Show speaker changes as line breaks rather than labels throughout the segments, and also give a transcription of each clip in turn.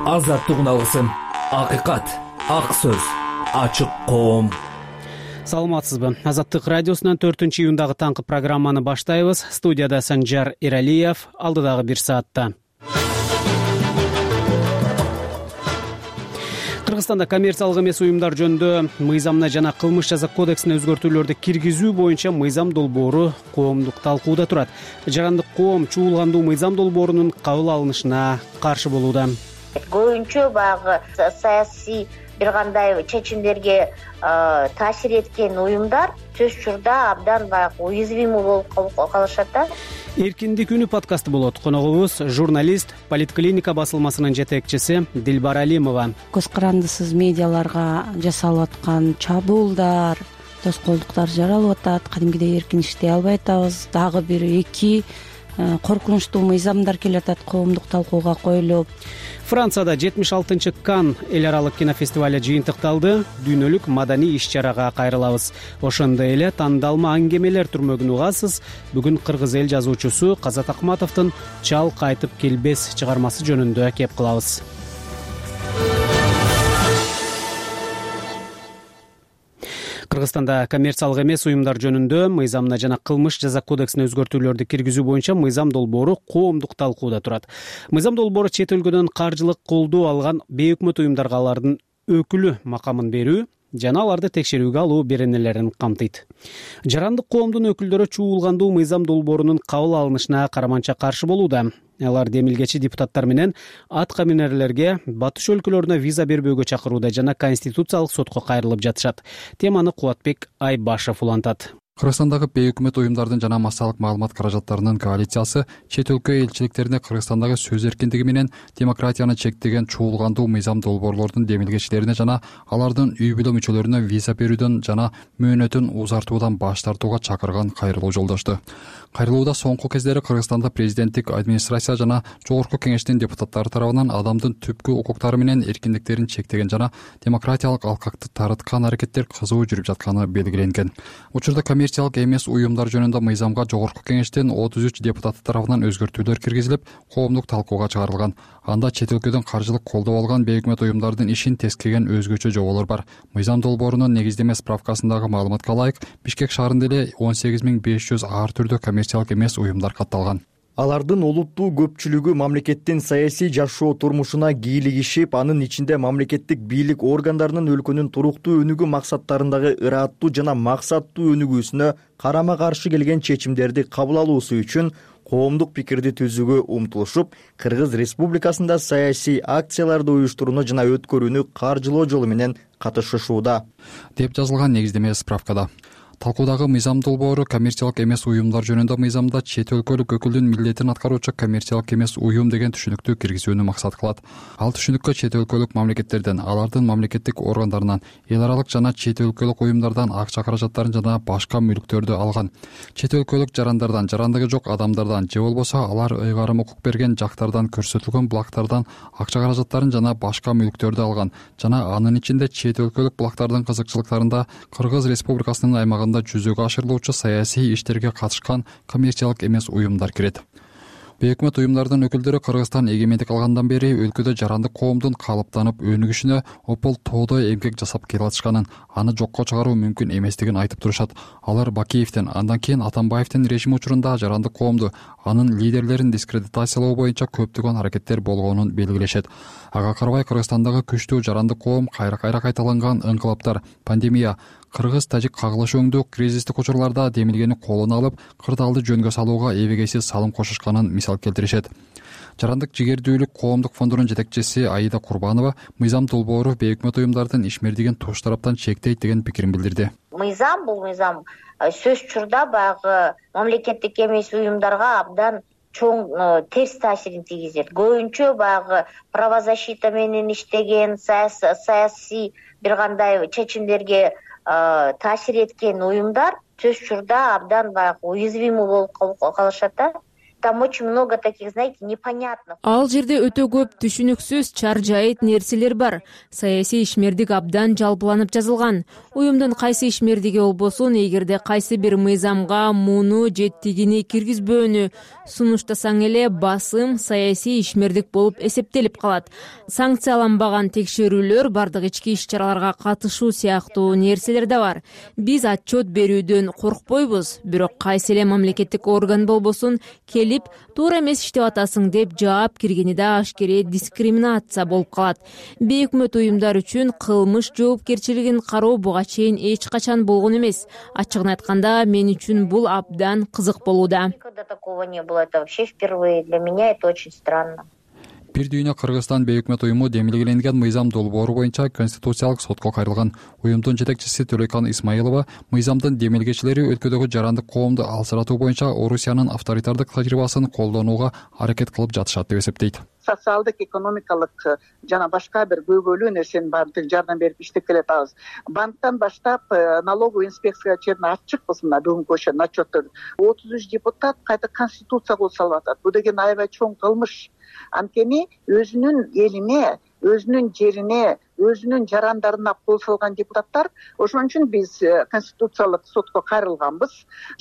азаттыгын алгысың. Акыйкат, ак сөз, ачык коом.
Саламатсызбы? Азаттык радиосунан 4-июндагы таңкы программаны баштайбыз. Студияда Санжар Иралиев, алдыдагы бир саатта. Кыргызстанда коммерциялык эмес уюмдар жөнүндө мыйзамына жана кылмыш жаза кодексине өзгөртүүлөрдү киргизүү боюнча мыйзам долбоору коомдук талкууда турат. Жарандык коом чуулгандуу мыйзам долбоорунун кабыл алынышына каршы болууда.
Көбүнчө баягы саясий бир кандай чечимдерге таасир эткен уюмдар сөз учурда абдан баягы уязвимый болуп калышат да.
Эркиндик үнү подкасты болот. Коногубуз журналист, политклиника басылмасынын жетекчиси Дилбара Алимова.
Көз карандысыз медиаларга жасалып аткан чабуулдар, тоскоолдуктар жаралып атат. Кадимгидей эркин иштей албай атабыз. Дагы бир 2 коркунучтуу мыйзамдар келатат коомдук талкууга коюлуп.
Францияда 76-чы Кан эл аралык кинофестивале жыйынтыкталды. Дүйнөлүк маданий иш-чарага кайрылабыз. Ошондой эле тандалма аңгемелер түрмөгүн угасыз. Бүгүн кыргыз эл жазуучусу Казат Акматовдун Чал кайтып келбес чыгармасы жөнүндө кеп кылабыз. Кыргызстанда коммерциялык эмес уюмдар жөнүндө мыйзамына жана кылмыш жаза кодексине өзгөртүүлөрдү киргизүү боюнча мыйзам долбоору коомдук талкууда турат. Мыйзам долбоору чет өлкөдөн каржылык колдоо алган бейөкмөт уюмдарга алардын өкүлү макамын берүү жана аларды текшерүүгө алуу беренелерин камтыйт. Жарандык коомдун өкүлдөрү чуулгандуу мыйзам долбоорунун кабыл алынышына караманча каршы болууда. Алар демилгечи депутаттар менен атка минерлерге батыш өлкөлөрүнө виза бербөөгө чакырууда жана конституциялык сотко кайрылып жатышат. Теманы Кубатбек Айбашев улантат.
Кыргызстандагы бейөкмөт уюмдардын жана массалык маалымат каражаттарынын коалициясы чет өлкө элчиликтерине Кыргызстандагы сөз эркиндиги менен демократияны чектеген чуулгандуу мыйзам долбоорлордун демилгечилерине жана алардын үй бүлө мүчөлөрүнө виза берүүдөн жана мөөнөтүн узартуудан баш тартууга чакырган кайрылуу жолдошту. Кайрылууда соңку кездери Кыргызстанда президенттик администрация жана жогорку кеңештин депутаттары тарабынан адамдын түпкү укуктары менен эркиндиктерин чектеген жана демократиялык алкакты тарыткан аракеттер кызуу жүрүп жатканы белгиленген. Учурда коммерциялык эмес уюмдар жөнүндө мыйзамга жогорку кеңештин 33 депутаты тарабынан өзгөртүүлөр киргизилип, коомдук талкууга чыгарылган. Анда чет өлкөдөн каржылык колдоо алган бейөкмөт уюмдардын ишин тескеген өзгөчө жоболор бар. Мыйзам долбоорунун негиздеме справкасындагы маалыматка ылайык, Бишкек шаарында эле 18500 ар түрдүү коммерциялык эмес уюмдар катталган.
Алардын олуттуу көпчүлүгү мамлекеттин саясий жашоо турмушуна кийлигишип, анын ичинде мамлекеттик бийлик органдарынын өлкөнүн туруктуу өнүгүү максаттарындагы ыраттуу жана максаттуу өнүгүүсүнө карама каршы келген чечимдерди кабыл алуусу үчүн коомдук пикирди түзүүгө умтулушуп, Кыргыз Республикасында саясий акцияларды уюштурууну жана өткөрүүнү каржылоо жолу менен катышышууда,
деп жазылган негиздеме справкада. Талкуудагы мыйзам долбоору коммерциялык эмес уюмдар жөнүндө мыйзамда чет өлкөлүк өкүлдүн милдетин аткаруучу коммерциялык эмес уюм деген түшүнүктү киргизүүнү максат кылат. Ал түшүнүккө чет өлкөлүк мамлекеттерден, алардын мамлекеттик органдарынан, эл аралык жана чет өлкөлүк уюмдардан акча каражаттарын жана башка мүлктөрдү алган. Чет өлкөлүк жарандардан, жарандыгы жок адамдардан же болбосо алар ыйгарым укук берген жактардан көрсөтүлгөн булактардан акча каражаттарын жана башка мүлктөрдү алган жана анын ичинде чет өлкөлүк булактардын кызыкчылыктарында Кыргыз Республикасынын аймагында жүзөгө ашырылуучу саясий иштерге катышкан коммерциялык эмес уюмдар кирет. Бейөкмөт уюмдардын өкүлдөрү Кыргызстан эгемендик алгандан бери өлкөдө жарандык коомдун калыптанып өнүгүшүнө опол тоодой эмгек жасап келатышканын, аны жокко чыгаруу мүмкүн эместигин айтып турушат. Алар Бакиевдин, андан кийин Атамбаевдин режими учурунда жарандык коомду, анын лидерлерин дискредитациялоо боюнча көптөгөн аракеттер болгонун белгилешет. Ага карабай Кыргызстандагы күчтүү жарандык коом кайра кайталанган ыңкылаптар, пандемия, кыргыз-тажик кагылышуундуу кризистик учурларда демилгени колуна алып, кырдаалды жөнгө салууга эбегейсиз салым кошушканын мисал келтиришет. Жарандык жигердүүлүк коомдук фондунун жетекчиси Аида Курбанова мыйзам долбоору бейөкмөт уюмдардын ишмердигин туш тараптан чектейт деген пикирин билдирди.
Бул мыйзам сөз учурда баягы мамлекеттик эмес уюмдарга абдан чоң терс таасирин тийгизет. Көбүнчө баягы правозащита менен иштеген, саясий бир кандай чечимдерге таасир эткен уюмдар сөз учурда абдан баягы уязвимый болуп калышат да. там очень много таких, знаете, непонятных.
Ал жерде өтө көп түшүнүксүз, чаржайыт нерселер бар. Саясий ишмердик абдан жалпыланып жазылган. Уюмдун кайсы ишмердиги болбосун, эгерде кайсы бир мыйзамга муну же тигини киргизбөөнү сунуштасаң эле басым саясий ишмердик болуп эсептелип калат. Санкцияланбаган текшерүүлөр, бардык ички иш-чараларга катышуу сыяктуу нерселер да бар. Биз отчет берүүдөн коркпойбуз, бирок кайсы эле мамлекеттик орган болбосун келип туура эмес иштеп атасың деп жаап киргени да ашкере дискриминация болуп калат. Бейөкмөт уюмдар үчүн кылмыш жоопкерчилигин кароо буга чейин эч качан болгон эмес. Ачыгын айтканда, мен үчүн бул абдан кызык болууда.
Никогда такого не было, это вообще впервые. Для меня это очень странно.
Бир дүйнө Кыргызстан бейөкмөт уюму демилгеленген мыйзам долбоору боюнча конституциялык сотко кайрылган. Уюмдун жетекчиси Төлөйкан Исмаилова мыйзамдын демилгечилери өлкөдөгү жарандык коомду алсыратуу боюнча Орусиянын авторитардык тажрыйбасын колдонууга аракет кылып жатышат деп эсептейт.
Социалдык, экономикалык жана башка бир көйгөйлүү нерсенин баардыгын жардам берип иштеп келатабыз. Банктан баштап налоговый инспекцияга чейин ачыкпыз мына бүгүнкү ошол отчеттор. 33 депутат кайта конституция кылып салып атат. Бул деген аябай чоң кылмыш. Анткени өзүнүн элине, өзүнүн жерине, өзүнүн жарандарына кол салган депутаттар. Ошон үчүн биз конституциялык сотко кайрылганбыз.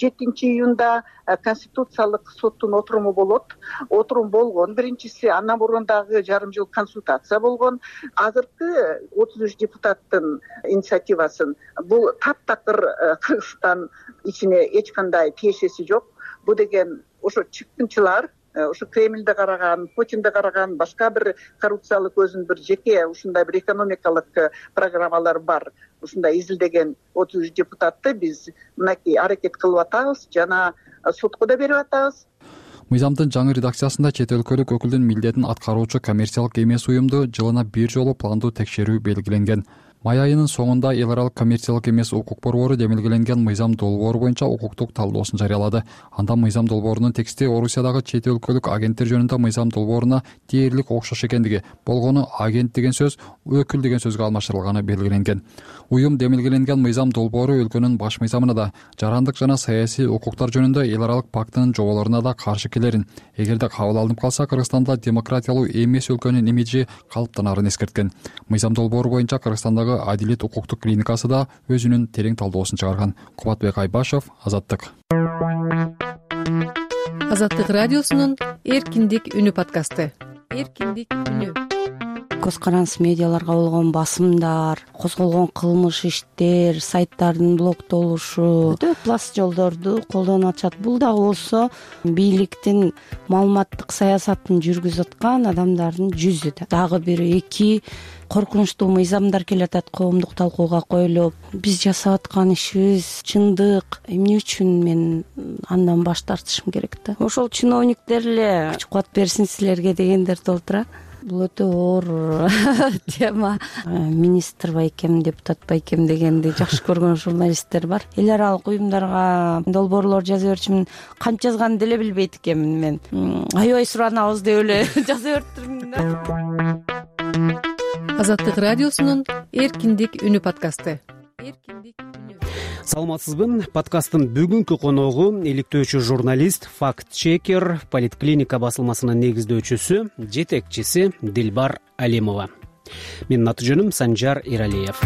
7-июнда конституциялык соттун отуруму болот. Отурум болгон. Биринчиси андан мурун дагы жарым жыл консультация болгон. Азыркы 33 депутаттын инициативасын бул таптакыр Кыргызстан ичине эч кандай тиешеси жок. Бул деген ошо чыккынчылар, ошо Кремльде караган, Путинде караган, башка бир коррупциялык өзүнүн бир жеке ушундай бир экономикалык программалар бар. Ушундай изилдеген 33 депутатты биз мынакей аракет кылып атабыз жана сотко да берип атабыз.
Мыйзамдын жаңы редакциясында чет өлкөлүк өкүлдүн милдетин аткаруучу коммерциялык эмес уюмду жылына бир жолу пландуу текшерүү белгиленген. Май айынын соңунда эл аралык коммерциялык эмес укук борбору демилгеленген мыйзам долбоору боюнча укуктук талдоосун жарыялады. Анда мыйзам долбоорунун тексти Орусиядагы чет өлкөлүк агенттер жөнүндө мыйзам долбооруна дээрлик окшош экендиги, болгону агент деген сөз өкүл деген сөзгө алмаштырылганы белгиленген. Уюм демилгеленген мыйзам долбоору өлкөнүн баш мыйзамына да, жарандык жана саясий укуктар жөнүндө эл аралык пактынын жоболоруна да каршы келерин, эгерде кабыл алынып калса Кыргызстанда демократиялуу эмес өлкөнүн имиджи калыптанарын эскерткен. Мыйзам долбоору боюнча Кыргызстандагы Адилет укуктук клиникасы да өзүнүн терең талдоосун чыгарган. Кубатбек Айбашев, Азаттык.
Азаттык радиосунун эркиндик үнү подкасты. Эркиндик үнү.
Көз каранды медиаларга болгон басымдар, козголгон кылмыш иштер, сайттардын блоктолушу, өтө пласт жолдорду колдонуп атышат. Бул дагы болсо бийликтин маалыматтык саясатын жүргүзүп аткан адамдардын жүзү. Дагы бир эки коркунучтуу мыйзамдар келатат коомдук талкууга коюлуп. Биз жасап аткан ишибиз чындык. Эмне үчүн мен андан баш тартышым керек да? Ошол чиновниктер эле күч кубат берсин силерге дегендер толтура. Бул өтө оор тема. Министр байкем, депутат байкем дегенди жакшы көргөн журналисттер бар. Эл аралык уюмдарга долбоорлор жаза берчүмүн. Канча жазганды деле билбейт экенмин мен. Аябай суранабыз деп эле жаза бериптирмин да.
Азаттык радиосунун эркиндик үнү подкасты. Эркиндик үнү.
Саламатсызбы? Подкасттын бүгүнкү коногу иликтөөчү журналист, факт-чекер, Политклиника басылмасынын негиздөөчүсү, жетекчиси Дилбар Алимова. Менин аты жөнүм Санжар Иралиев.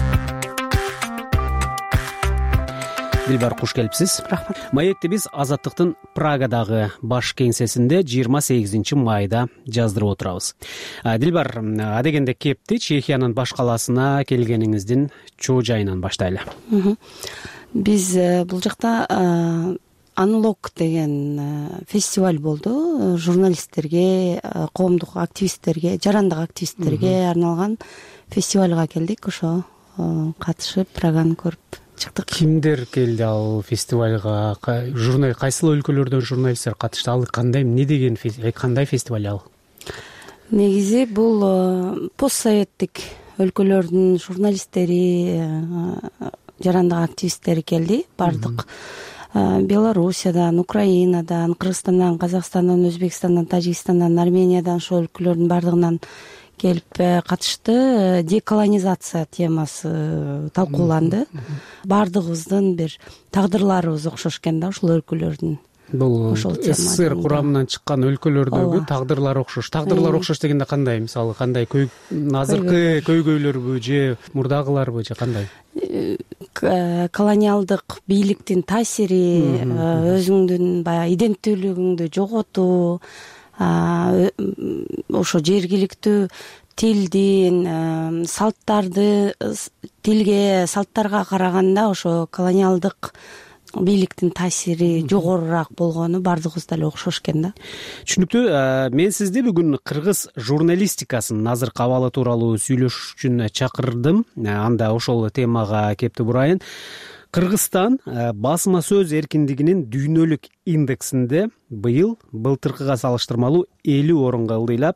Дилбар, куш келипсиз.
Рахмат.
Маекти биз Азаттыктын Прагадагы баш кеңсесинде 28 майда жаздырып отурабыз. Дилбар, адегенде кепти Чехиянын баш калаасына келгениңиздин чоо жайынан баштайлы.
Биз бул жакта Unlock деген фестиваль болду. Журналисттерге, коомдук активисттерге, жарандык активисттерге арналган фестивалга келдик. Ошо катышып, Праганы көрүп чыктык.
Кимдер келди ал фестивалга? Кайсыл өлкөлөрдөн журналисттер катышты? Ал кандай, эмне деген кандай фестиваль ал?
Негизи бул постсоветтик өлкөлөрдүн журналисттери, жарандык активисттери келди. Бардык Белоруссиядан, Украинадан, Кыргызстандан, Казакстандан, Өзбекстандан, Тажикстандан, Армениядан, ошол өлкөлөрдүн бардыгынан келип катышты. Деколонизация темасы талкууланды. Бардыгыбыздын бир тагдырларыбыз окшош экен да ушул өлкөлөрдүн.
бул
ошол
СССР курамынан чыккан өлкөлөрдөгү тагдырлар окшош. Тагдырлар окшош дегенде кандай? Мисалы кандай азыркы көйгөйлөрбү же мурдагыларбы же кандай?
Колониалдык бийликтин таасири, өзүңдүн баягы иденттүүлүгүңдү жоготуу, ошо жергиликтүү тилдин салттарга караганда ошо колониалдык бийликтин таасири жогорураак болгону баардыгыбызда эле окшош экен да.
Түшүнүктүү. Мен сизди бүгүн кыргыз журналистикасынын азыркы абалы тууралуу сүйлөшүш үчүн чакырдым. Анда ошол темага кепти бурайын. Кыргызстан басма сөз эркиндигинин дүйнөлүк индексинде былтыркыга салыштырмалуу 50 орунга ылдыйлап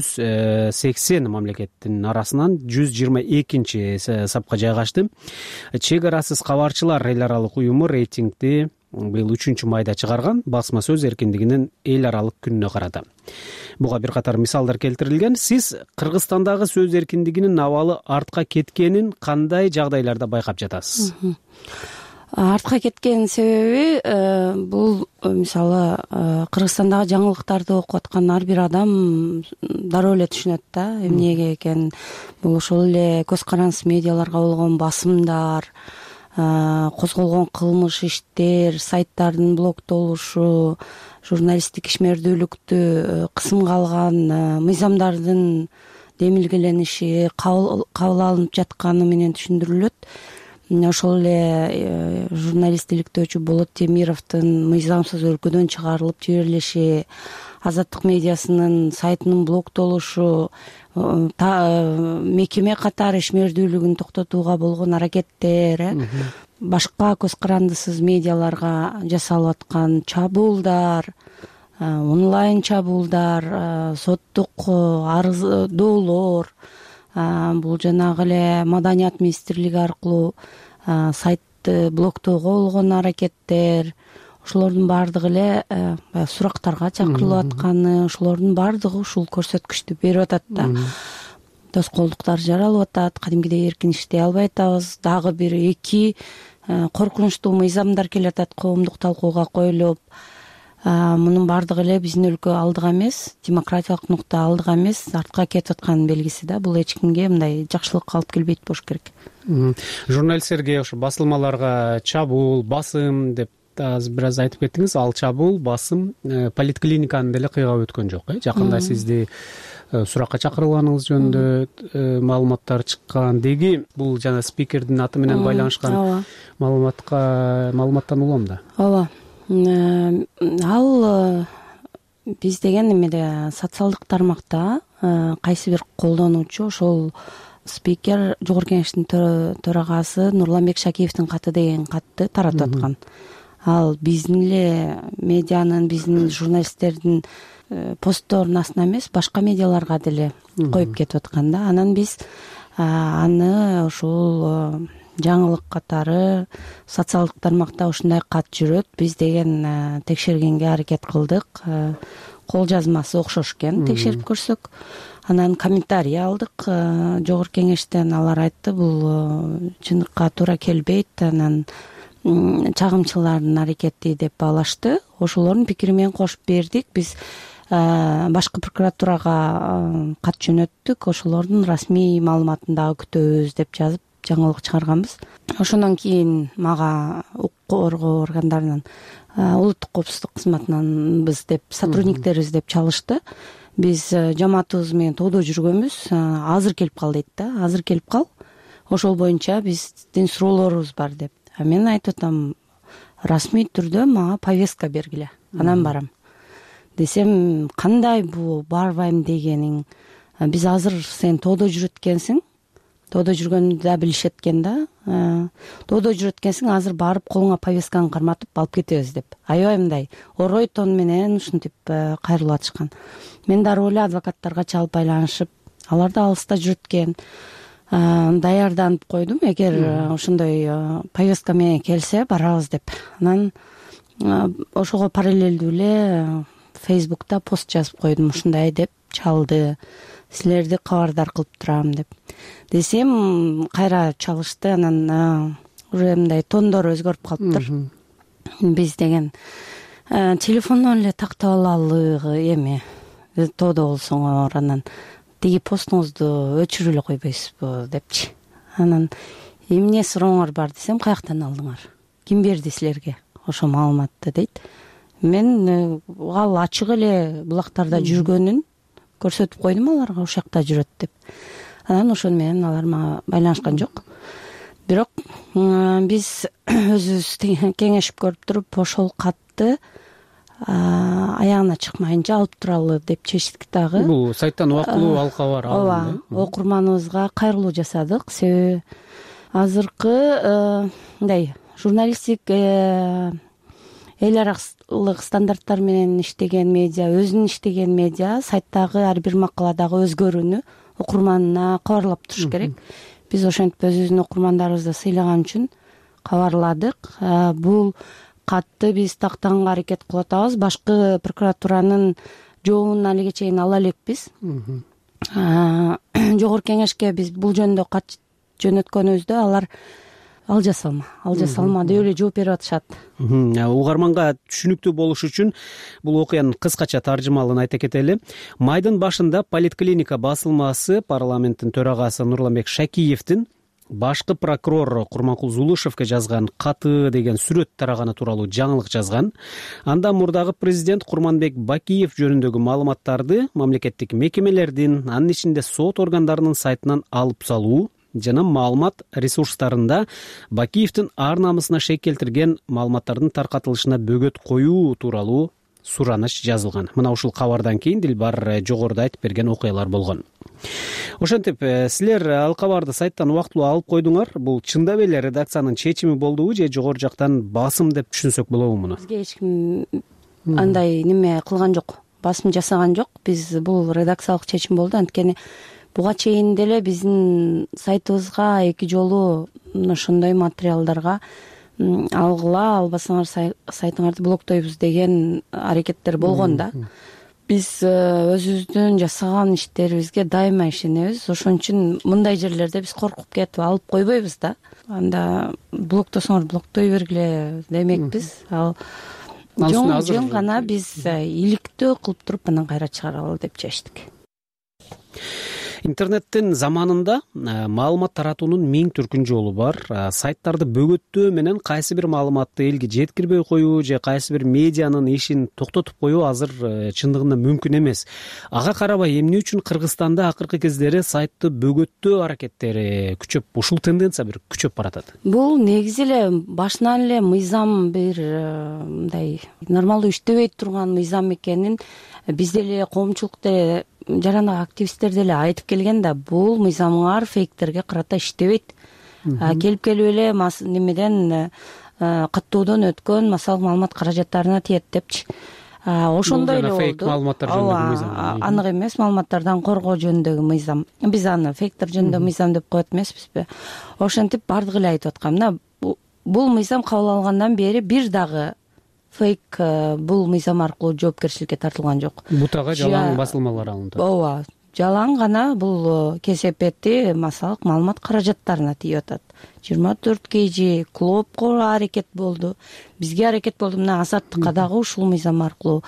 180 мамлекеттин арасынан 122 сапка жайгашты. Чек арасыз кабарчылар эл аралык уюму рейтингди быйыл 3-майда чыгарган басма сөз эркиндигинин эл аралык күнүнө карата. Буга бир катар мисалдар келтирилген. Сиз Кыргызстандагы сөз эркиндигинин абалы артка кеткенин кандай жагдайларда байкап жатасыз?
Артка кеткен себеби бул мисалы Кыргызстандагы жаңылыктарды окуп аткан ар бир адам дароо эле түшүнөт да эмнеге экен. Бул ошол эле көз карансыз медиаларга болгон басымдар, козголгон кылмыш иштер, сайттардын блоктолушу, журналисттик ишмердүүлүктү кысымга алган мыйзамдардын демилгелениши, кабыл алынып жатканы менен түшүндүрүлөт. Ошол эле журналист иликтөөчү Болот Темировдун мыйзамсыз өлкөдөн чыгарылып жиберилиши, Азаттык медиасынын сайтынын блоктолушу, мекеме катары ишмердүүлүгүн токтотууга болгон аракеттер, башка көз карандысыз медиаларга жасалып аткан чабуулдар, онлайн чабуулдар, соттук арыздоолор, бул жанагы эле Маданият министрлиги аркылуу сайтты блоктоого болгон аракеттер, ошолордун баардыгы эле сурактарга чакырылып атканы, ошолордун баардыгы ушул көрсөткүчтү берип атат да. Тоскоолдуктар жаралып атат, кадимгидей эркин иштей албай атабыз. Дагы бир 2 коркунучтуу мыйзамдар келатат коомдук талкууга коюлуп. Мунун баардыгы эле биздин өлкө алдыга эмес, демократиялык нукта алдыга эмес, артка кетип атканын белгиси да. Бул эч кимге мындай жакшылыкка алып келбейт болуш керек.
Журналисттерге ошо басылмаларга чабуул, басым деп азыр бир аз айтып кеттиңиз. Ал чабуул, басым поликлиниканы деле кыйгап өткөн жок. Жакында сизди суракка чакырылганыңыз жөнүндө маалыматтар чыккан. Деги бул жана спикердин аты менен байланышкан маалыматтан улам да.
Ооба. Ал биз деген эмеде социалдык тармакта кайсы бир колдонуучу ошол спикер Жогорку Кеңештин төрагасы Нурланбек Шакиевдин каты деген катты таратып аткан. Ал биздин эле медианын, биздин журналисттердин постторунун астына эмес, башка медиаларга деле коюп кетип аткан да. Анан биз аны ошол жаңылык катары социалдык тармакта ушундай кат жүрөт, биз деген текшергенге аракет кылдык. Кол жазмасы окшош экен, текшерип көрсөк. Анан комментарий алдык Жогорку Кеңештен. Алар айтты, бул чындыкка туура келбейт. Анан чагымчылардын аракети деп баалашты. Ошолордун пикири менен кошуп бердик. Биз башкы прокуратурага кат жөнөттүк. Ошолордун расмий маалыматын дагы күтөбүз деп жазып жаңылык чыгарганбыз. Ошондон кийин мага укук коргоо органдарынан, улуттук коопсуздук кызматынан биз деп сотрудниктерибиз деп чалышты. Биз жамаатыбыз менен тоодо жүргөнбүз. Азыр келип кал дейт да. Азыр келип кал. Ошол боюнча биздин суроолорубуз бар деп. Мен айтып атам, расмий түрдө мага повестка бергиле. Анан барам. Десем, кандай бул барбайм дегениң? Биз азыр сен тоодо жүрөт экенсиң. Тоодо жүргөндү да билишет экен да. Тоодо жүрөт экенсиң, азыр барып колуңа повестканы карматып алып кетебиз деп. Аябай мындай орой тон менен ушинтип кайрылып атышкан. Мен дароо эле адвокаттарга чалып байланышып, алар да алыста жүрөт экен. Даярданып койдум, эгер ошондой повестка менен келсе барабыз деп. Анан ошого параллелдүү эле Facebook'та пост жазып койдум, ушундай деп чалды. Силерди кабардар кылып турам деп. Десем, кайра чалышты. Анан уже мындай тондор өзгөрүп калыптыр. Биз деген телефондон эле тактап алалы эми тоодо болсоңор, анан тиги постуңузду өчүрүп эле койбойсузбу депчи. Анан эмне сурооңор бар десем, каяктан алдыңар, ким берди силерге ошол маалыматты дейт. Мен ал ачык эле булактарда жүргөнүн көрсөтүп койдум аларга, ушул жакта жүрөт деп. Анан ошону менен алар мага байланышкан жок. Бирок биз өзүбүз кеңешип көрүп туруп ошол катты аягына чыкмайынча алып туралы деп чечтик дагы.
Бул сайттан убактылуу ал кабар
алынды. Ооба, окурманыбызга кайрылуу жасадык. Себеби азыркы мындай журналисттик эл аралык стандарттар менен иштеген медиа, өзүнүн иштеген медиа сайттагы ар бир макаладагы өзгөрүүнү окурманына кабарлап туруш керек. Биз ошентип өзүбүздүн окурмандарыбызды сыйлаган үчүн кабарладык. Бул катты биз тактаганга аракет кылып атабыз. Башкы прокуратуранын жообун алиге чейин ала элекпиз. Жогорку кеңешке биз бул жөнүндө кат жөнөткөнүбүздө алар ал жасалма деп эле жооп берип атышат.
Угарманга түшүнүктүү болуш үчүн бул окуянын кыскача таржымалын айта кетели. Майдын башында Политклиника басылмасы парламенттин төрагасы Нурламбек Шакиевдин башкы прокурор Курманкул Зулушевке жазган каты деген сүрөт тараганы тууралуу жаңылык жазган. Анда мурдагы президент Курманбек Бакиев жөнүндөгү маалыматтарды мамлекеттик мекемелердин, анын ичинде сот органдарынын сайтынан алып салуу жана маалымат ресурстарында Бакиевдин ар намысына шек келтирген маалыматтардын таркатылышына бөгөт коюу тууралуу сураныч жазылган. Мына ушул кабардан кийин Дилбар жогоруда айтып берген окуялар болгон. Ошентип, силер ал кабарды сайттан убактылуу алып койдуңар. Бул чындап эле редакциянын чечими болдубу же жогору жактан басым деп түшүнсөк болобу муну?
Бизге эч ким андай неме кылган жок, басым жасаган жок. Биз бул редакциялык чечим болду. Анткени буга чейин деле биздин сайтыбызга 2 жолу ошондой материалдарга алгыла, албасаңар сайтыңарды блоктойбуз деген аракеттер болгон да. Биз өзүбүздүн жасаган иштерибизге дайыма ишенебиз. Ошон үчүн мындай жерлерде биз коркуп кетип алып койбойбуз да. Анда блоктосоңор блоктой бергиле демекпиз. Ал жөн гана биз иликтөө кылып туруп анан кайра чыгаралы деп чечтик.
Интернеттин заманында маалымат таратуунун миң түркүн жолу бар. Сайттарды бөгөттөө менен кайсы бир маалыматты элге жеткирбей коюу же кайсы бир медианын ишин токтотуп коюу азыр чындыгында мүмкүн эмес. Ага карабай эмне үчүн Кыргызстанда акыркы кездери сайтты бөгөттөө аракеттери күчөп, ушул тенденция бир күчөп баратат?
Бул негизи эле башынан эле мыйзам бир мындай нормалдуу иштебей турган мыйзам экенин биз деле коомчулук деле жарандагы активисттер деле айтып келген да, бул мыйзамыңар фейктерге карата иштебейт. Келип эле немеден каттоодон өткөн массалык маалымат каражаттарына тиет депчи. Ошондой эле болду.
Фейк маалыматтар жөнүндөгү мыйзам.
Анык эмес, маалыматтардан коргоо жөнүндөгү мыйзам. Биз аны фейктер жөнүндө мыйзам деп коет эмеспизби? Ошентип бардыгы эле айтып аткан. Мына бул мыйзам кабыл алынгандан бери бир дагы фейк бул мыйзам аркылуу жоопкерчиликке тартылган жок.
Бутага жалаң басылмалар алынды.
Ооба, жалаң гана бул кесепети массалык маалымат каражаттарына тиеп атат. 24 KG клубко аракет болду, бизге аракет болду. Мына Азаттыкка дагы ушул мыйзам аркылуу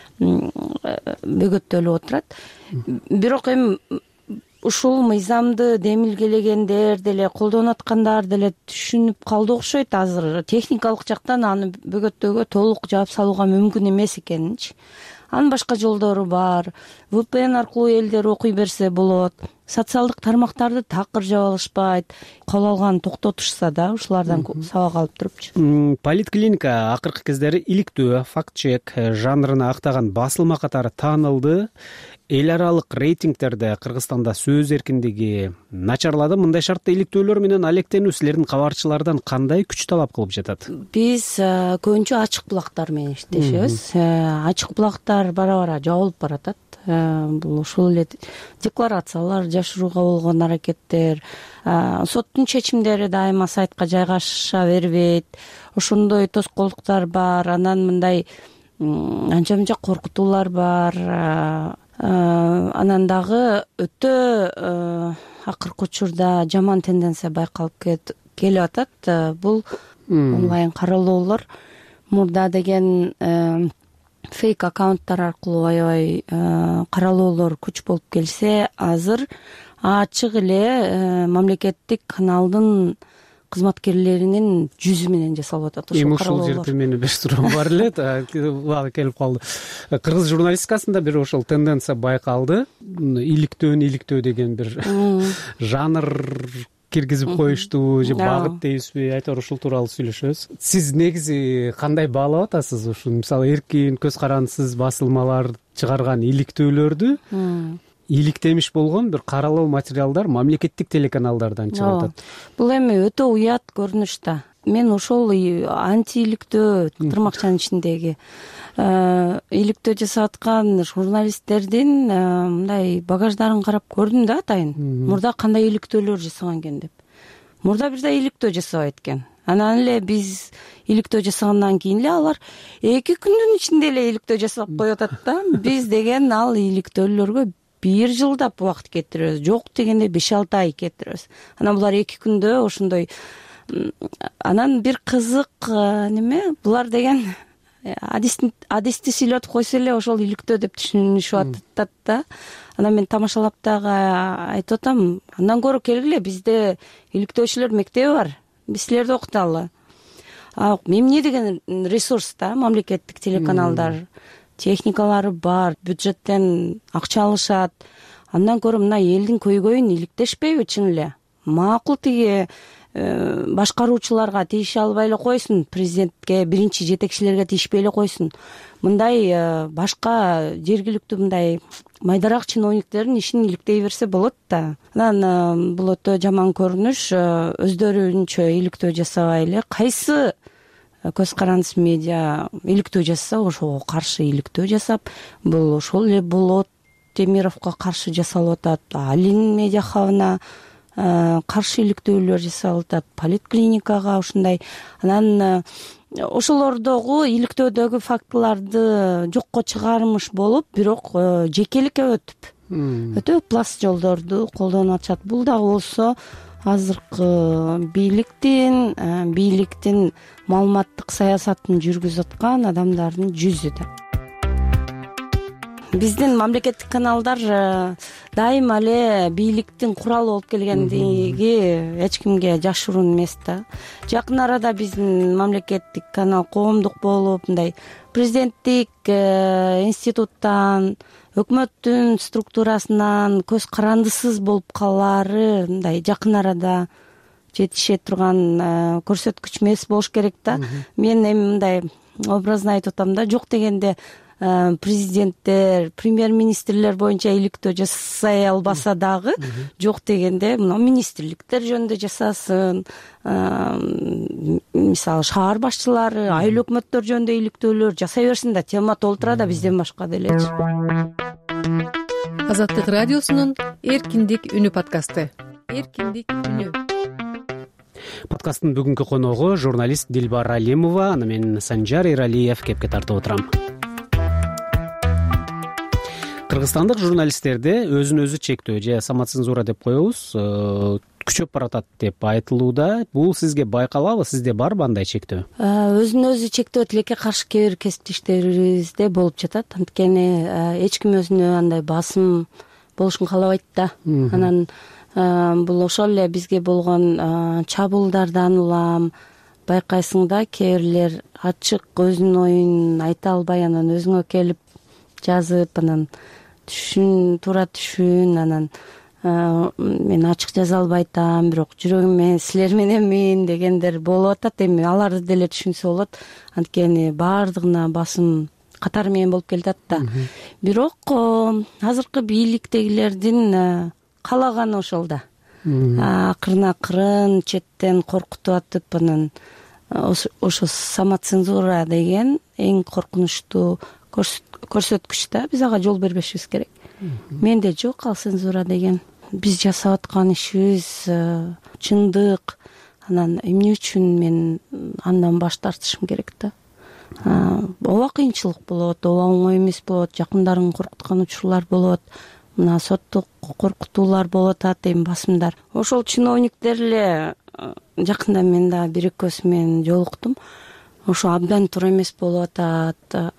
бөгөттөлүп отурат. Бирок эми ушул мыйзамды демилгелегендер деле, колдонуп аткандар деле түшүнүп калды окшойт. Азыр техникалык жактан аны бөгөттөөгө толук жаап салууга мүмкүн эмес экенинчи. Анын башка жолдору бар. VPN аркылуу элдер окуй берсе болот. Социалдык тармактарды такыр жаап алышпайт. Кабыл алган токтотушса да ушулардан сабак алып турупчу.
Политклиника акыркы кездери иликтөө, факт-чек жанрына актаган басылма катары таанылды. Эл аралык рейтингтерде Кыргызстанда сөз эркиндиги начарлады. Мындай шартта иликтөөлөр менен алектенүү силердин кабарчылардан кандай күч талап кылып жатат?
Биз көбүнчө ачык булактар менен иштешебиз. Ачык булактар бара-бара жабылып баратат. Бул ушул эле декларациялар жашырууга болгон аракеттер, соттун чечимдери дайыма сайтка жайгаша бербейт. Ошондой тоскоолдуктар бар. Анан мындай анча-мынча коркутуулар бар. Анан дагы өтө акыркы учурда жаман тенденция байкалып келип атат. Бул онлайн каралоолор мурда деген фейк аккаунттар аркылуу аябай каралоолор күч болуп келсе, азыр ачык эле мамлекеттик каналдын кызматкерлеринин жүзү менен жасалып атат
ушул жерде менин бир суроом бар эле убагы келип калды. Кыргыз журналистикасында бир ошол тенденция байкалды. Иликтөө деген бир жанр киргизип коюшту же багыт дейбизби, айтор ушул тууралуу сүйлөшөбүз. Сиз негизи кандай баалап атасыз ушуну? Мисалы эркин, көз карандысыз басылмалар чыгарган иликтөөлөрдү иликтемиш болгон бир каралоо материалдар мамлекеттик телеканалдардан чыгып атат.
Бул эми өтө уят көрүнүш да. Мен ошол антииликтөө тырмакчанын ичиндеги иликтөө жасап аткан журналисттердин мындай багаждарын карап көрдүм да атайын. Мурда кандай иликтөөлөр жасаган экен деп. Мурда бир да иликтөө жасабайт экен. Анан эле биз иликтөө жасагандан кийин эле алар 2 күндүн ичинде эле иликтөө жасап коюп атат да. Биз деген ал иликтөөлөргө 1 жылдап убакыт кетиребиз. Жок дегенде 5-6 ай кетиребиз. Анан булар 2 күндө ошондой. Анан бир кызык неме, булар деген адисти сүйлөтүп койсо эле ошол иликтөө деп түшүнүшүп атат да. Анан мен тамашалап дагы айтып атам, андан көрө келгиле, бизде иликтөөчүлөр мектеби бар. Биз силерди окуталы. Эмне деген ресурс да, мамлекеттик телеканалдар. Техникалары бар, бюджеттен акча алышат. Андан көрө мына элдин көйгөйүн иликтешпейби чын эле? Макул тиги башкаруучуларга тийише албай эле койсун, президентке, биринчи жетекчилерге тийишпей эле койсун. Мындай башка жергиликтүү мындай майдараак чиновниктердин ишин иликтей берсе болот да. Анан бул өтө жаман көрүнүш. Өздөрүнчө иликтөө жасабай эле кайсы көз карандыс медиа иликтөө жасаса, ошого каршы иликтөө жасап, бул ошол эле Болот Темировго каршы жасалып атат, Алин медиа хабына каршы иликтөөлөр жасалып атат, поликлиникага ушундай. Анан ошолордогу иликтөөдөгү фактыларды жокко чыгармыш болуп, бирок жекеликке өтүп, өтө пласт жолдорду колдонуп атышат. Бул дагы болсо азыркы бийликтин маалыматтык саясатын жүргүзүп аткан адамдардын жүзү да. Биздин мамлекеттик каналдар дайыма эле бийликтин куралы болуп келгендиги эч кимге жашыруун эмес да. Жакын арада биздин мамлекеттик канал коомдук болуп, мындай президенттик институттан, өкмөттүн структурасынан көз карандысыз болуп калаары мындай жакын арада жетише турган көрсөткүч эмес болуш керек да. Мен эми мындай образно айтып атам да, жок дегенде президенттер, премьер-министрлер боюнча иликтөө жасай албаса дагы, жок дегенде мына министрликтер жөнүндө жасасын, мисалы шаар башчылары, айыл өкмөттөр жөнүндө иликтөөлөр жасай берсин да, тема толтура да бизден башка делечи.
Азаттык радиосунун эркиндик үнү подкасты. Эркиндик үнү.
Подкасттын бүгүнкү коногу журналист Дилбар Алимова, аны мен Санжар Эралиев кепке тартып отурам. Кыргызстандык журналисттерде өзүн өзү чектөө же самоцензура деп коебуз, күчөп баратат деп айтылууда. Бул сизге байкалабы? Сизде барбы андай чектөө?
Өзүн өзү чектөө тилекке каршы кээ бир кесиптештерибизде болуп жатат. Анткени эч ким өзүнө андай басым болушун каалабайт да. Анан бул ошол эле бизге болгон чабуулдардан улам байкайсың да, кээ бирлер ачык өзүнүн оюн айта албай, анан өзүңө келип жазып, анан туура түшүн, анан мен ачык жаза албай атам, бирок жүрөгүм силер мененмин дегендер болуп атат. Эми аларды деле түшүнсө болот, анткени баардыгына басым катары менен болуп келатат да. Бирок азыркы бийликтегилердин каалаганы ошол да. Акырын четтен коркутуп атып, анан ошо самоцензура деген эң коркунучтуу көрсөткүч да. Биз ага жол бербешибиз керек. Менде жок ал цензура деген. Биз жасап аткан ишибиз чындык. Анан эмне үчүн мен андан баш тартышым керек да. Ооба кыйынчылык болот, ооба оңой эмес болот, жакындарын коркуткан учурлар болот, мына соттук коркутуулар болот атат, эми басымдар. Ошол чиновниктер эле жакында мен да бир экөөсү менен жолуктум. Ошо абдан туура эмес болуп атат.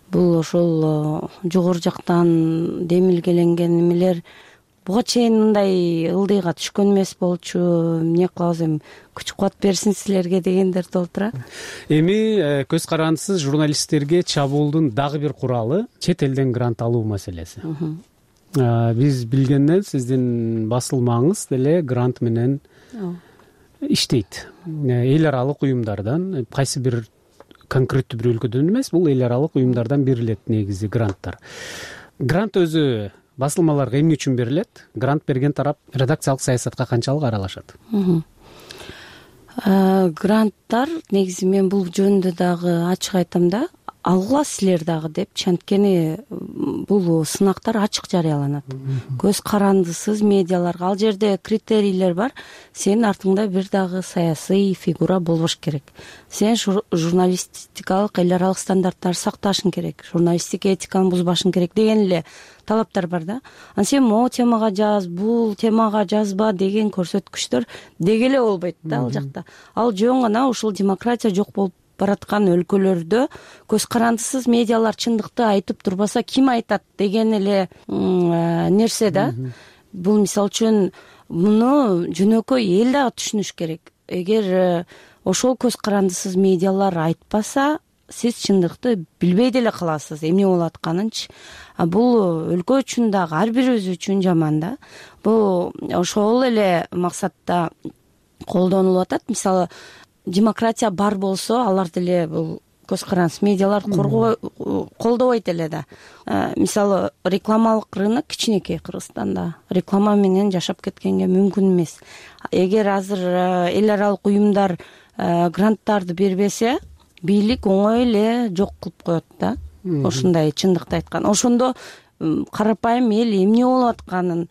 бул ошол жогору жактан демилгеленген эмелер буга чейин мындай ылдыйга түшкөн эмес болчу. Эмне кылабыз эми, күч кубат берсин силерге дегендер толтура.
Эми көз карандысыз журналисттерге чабуулдун дагы бир куралы чет элден грант алуу маселеси. Биз билгенден сиздин басылмаңыз деле грант менен иштейт. Эл аралык уюмдардан, кайсы бир конкреттүү бир өлкөдөн эмес, бул эл аралык уюмдардан берилет негизи гранттар. Грант өзү басылмаларга эмне үчүн берилет? Грант берген тарап редакциялык саясатка канчалык аралашат?
Гранттар негизи мен бул жөнүндө дагы ачык айтам да, алгыла силер дагы деп, анткени бул сынактар ачык жарыяланат. Көз карандысыз медиаларга ал жерде критерийлер бар. Сенин артыңда бир дагы саясий фигура болбош керек. Сен журналистикалык эл аралык стандарттарды сакташың керек, журналисттик этиканы бузбашың керек деген эле талаптар бар да. Анан сен могу темага жаз, бул темага жазба деген көрсөткүчтөр деги эле болбойт да ал жакта. Ал жөн гана ушул демократия жок болуп бараткан өлкөлөрдө көз карандысыз медиалар чындыкты айтып турбаса ким айтат деген эле нерсе да. Бул мисалы үчүн муну жөнөкөй эл дагы түшүнүш керек. Эгер ошол көз карандысыз медиалар айтпаса, сиз чындыкты билбей деле каласыз эмне болуп атканынчы. Бул өлкө үчүн дагы ар бирибиз үчүн жаман да. Бул ошол эле максатта колдонулуп атат. Мисалы, демократия бар болсо, алар деле бул көз карандысыз медиаларды колдобойт эле да. Мисалы, рекламалык рынок кичинекей Кыргызстанда. Реклама менен жашап кеткенге мүмкүн эмес. Эгер азыр эл аралык уюмдар гранттарды бербесе, бийлик оңой эле жок кылып коет да. Ошондой чындыкты айткан. Ошондо карапайым эл эмне болуп атканын,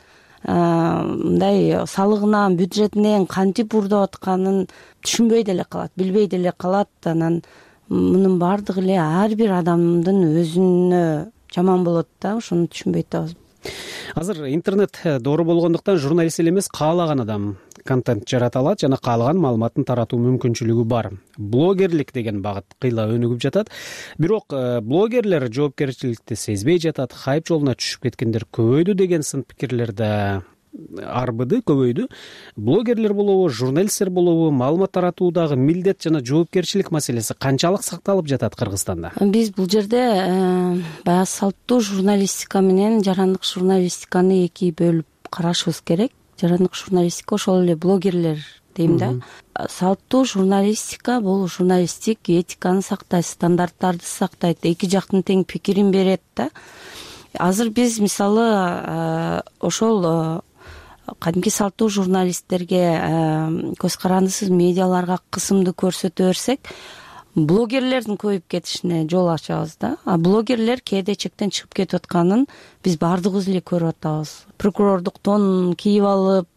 мындай салыгынан, бюджетинен кантип урдап атканын түшүнбөй деле калат, билбей деле калат. Анан мунун баардыгы эле ар бир адамдын өзүнө жаман болот да, ошону түшүнбөй атабыз.
Азыр интернет доору болгондуктан журналист эле эмес, каалаган адам контент жарата алат жана каалаган маалыматын таратуу мүмкүнчүлүгү бар. Блогерлик деген багыт кыйла өнүгүп жатат. Бирок блогерлер жоопкерчиликти сезбей жатат, хайп жолуна түшүп кеткендер көбөйдү деген сын пикирлер да арбыды, көбөйдү. Блогерлер болобу, журналисттер болобу, маалымат таратуудагы милдет жана жоопкерчилик маселеси канчалык сакталып жатат Кыргызстанда?
Биз бул жерде баягы салттуу журналистика менен жарандык журналистиканы эки бөлүп карашыбыз керек. Жарандык журналистика ошол эле блогерлер дейм да. Салттуу журналистика бул журналисттик этиканы сактайт, стандарттарды сактайт, эки жактын тең пикирин берет да. Азыр биз мисалы ошол кадимки салттуу журналисттерге, көз карандысыз медиаларга кысымды көрсөтө берсек, блогерлердин көбөйүп кетишине жол ачабыз да. Блогерлер кээде чектен чыгып кетип атканын биз баардыгыбыз эле көрүп атабыз. Прокурордук тон кийип алып,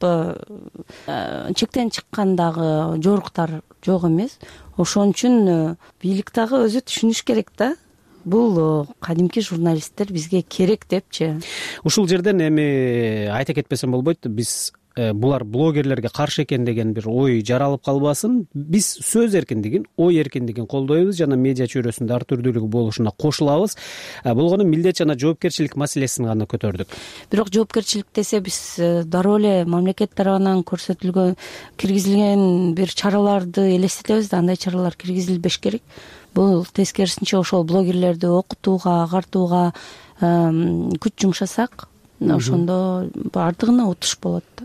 чектен чыккан дагы жоруктар жок эмес. Ошон үчүн бийлик дагы өзү түшүнүш керек да. Бул кадимки журналисттер бизге керек депчи.
Ушул жерден эми айта кетпесем болбойт, биз булар блогерлерге каршы экен деген бир ой жаралып калбасын. Биз сөз эркиндигин, ой эркиндигин колдойбуз жана медиа чөйрөсүндө ар түрдүүлүгү болушуна кошулабыз. Болгону милдет жана жоопкерчилик маселесин гана көтөрдүк.
Бирок жоопкерчилик десе биз дароо эле мамлекет тарабынан көрсөтүлгөн, киргизилген бир чараларды элестетебиз да, андай чаралар киргизилбеш керек. Бул тескерисинче ошол блогерлерди окутууга, агартууга күч жумшасак, ошондо баардыгына утуш болот да.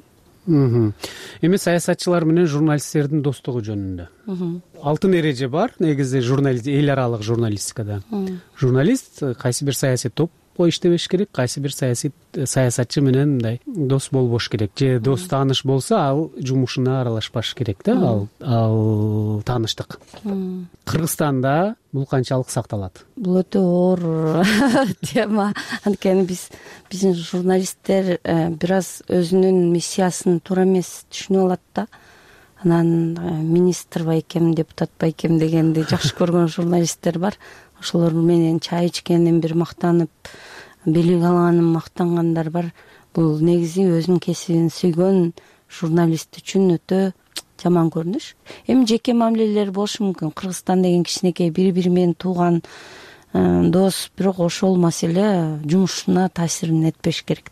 Эми саясатчылар менен журналисттердин достугу жөнүндө алтын эреже бар негизи эл аралык журналистикада. Журналист кайсы бир саясий топко иштебеш керек, кайсы бир саясатчы менен мындай дос болбош керек. Же дос тааныш болсо, ал жумушуна аралашпаш керек да, ал тааныштык. Кыргызстанда бул канчалык сакталат?
Бул өтө оор тема. Анткени биздин журналисттер бир аз өзүнүн миссиясын туура эмес түшүнүп алат да. Анан министр байкем, депутат байкем дегенди жакшы көргөн журналисттер бар. Ошолор менен чай ичкенден бир мактанып, бийлик алганын мактангандар бар. Бул негизи өзүнүн кесибин сүйгөн журналист үчүн өтө жаман көрүнүш. Эми жеке мамилелер болушу мүмкүн. Кыргызстан деген кичинекей бири-бири менен тууган дос, бирок ошол маселе жумушуна таасир этпеш керек.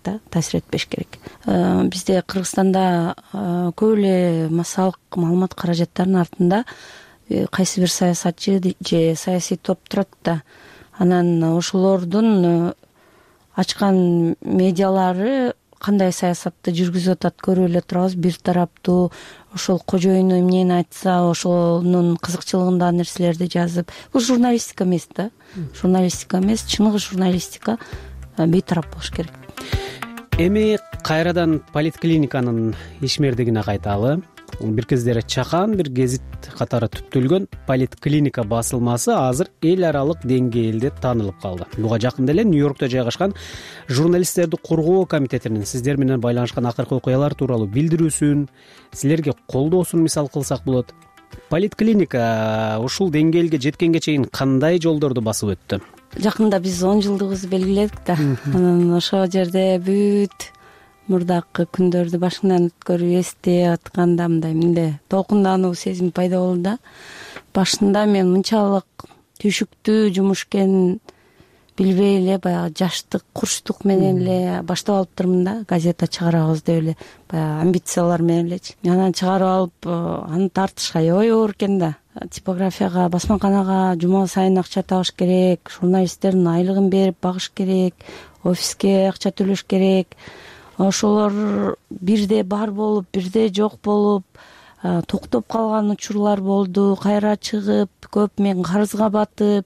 Бизде Кыргызстанда көп эле массалык маалымат каражаттарынын артында кайсы бир саясатчы же саясий топ турат да, анан ошолордун ачкан медиалары кандай саясатты жүргүзүп атат көрүп эле турабыз. Бир тараптуу ошол кожоюну эмнени айтса ошонун кызыкчылыгындагы нерселерди жазып, бул журналистика эмес да, журналистика эмес, чыныгы журналистика бейтарап болуш керек.
Эми кайрадан политклиниканын ишмердигине кайталы. Бир кездери чакан бир гезит катары түптөлгөн политклиника басылмасы азыр эл аралык деңгээлде таанылып калды. Буга жакында эле Нью-Йоркто жайгашкан журналисттерди коргоо комитетинин сиздер менен байланышкан акыркы окуялар тууралуу билдирүүсүн, силерге колдоосун мисал кылсак болот. Политклиника ушул деңгээлге жеткенге чейин кандай жолдорду басып өттү?
Жакында биз 10 жылдыгыбызды белгиледик да. Анан ошол жерде бүт мурдакы күндөрдү башыңдан өткөрүп эстеп атканда мындай толкундануу сезими пайда болду да. Башында мен мынчалык түйшүктүү жумуш экенин билбей эле баягы жаштык, курчтук менен эле баштап алыптырмын да. Газета чыгарабыз деп эле баягы амбициялар менен элечи. Анан чыгарып алып, аны тартышка аябай оор экен да. Типографияга, басмаканага жума сайын акча табыш керек, журналисттердин айлыгын берип багыш керек, офиске акча төлөш керек. Ошолор бирде бар болуп, бирде жок болуп, токтоп калган учурлар болду. Кайра чыгып, көп мен карызга батып,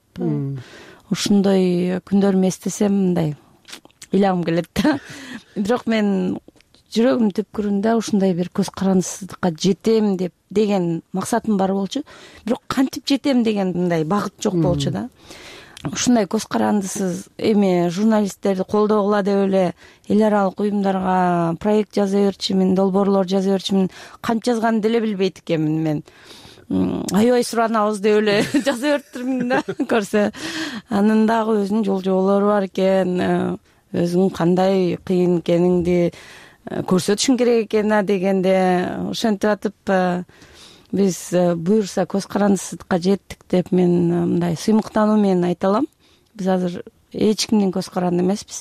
ушундой күндөрүмдү эстесем мындай ыйлагым келет да. Бирок мен жүрөгүмдүн түпкүрүндө ушундай бир көз карандысыздыкка жетем деген максатым бар болчу. Бирок кантип жетем деген мындай багыт жок болчу да. Ушундай көз карандысыз эми журналисттерди колдогула деп эле эл аралык уюмдарга проект жаза берчимин, долбоорлор жаза берчимин. Кантип жазганымды деле билбейт экенмин мен. Аябай суранабыз деп эле жаза бериптирмин да. Көрсө анын дагы өзүнүн жол жоболору бар экен, өзүң кандай кыйын экениңди көрсөтүшүң керек экен дегенде ошентип атып биз буюрса көз карандысыздыкка жеттик деп мен мындай сыймыктануу менен айта алам. Биз азыр эч кимдин көз каранды эмеспиз.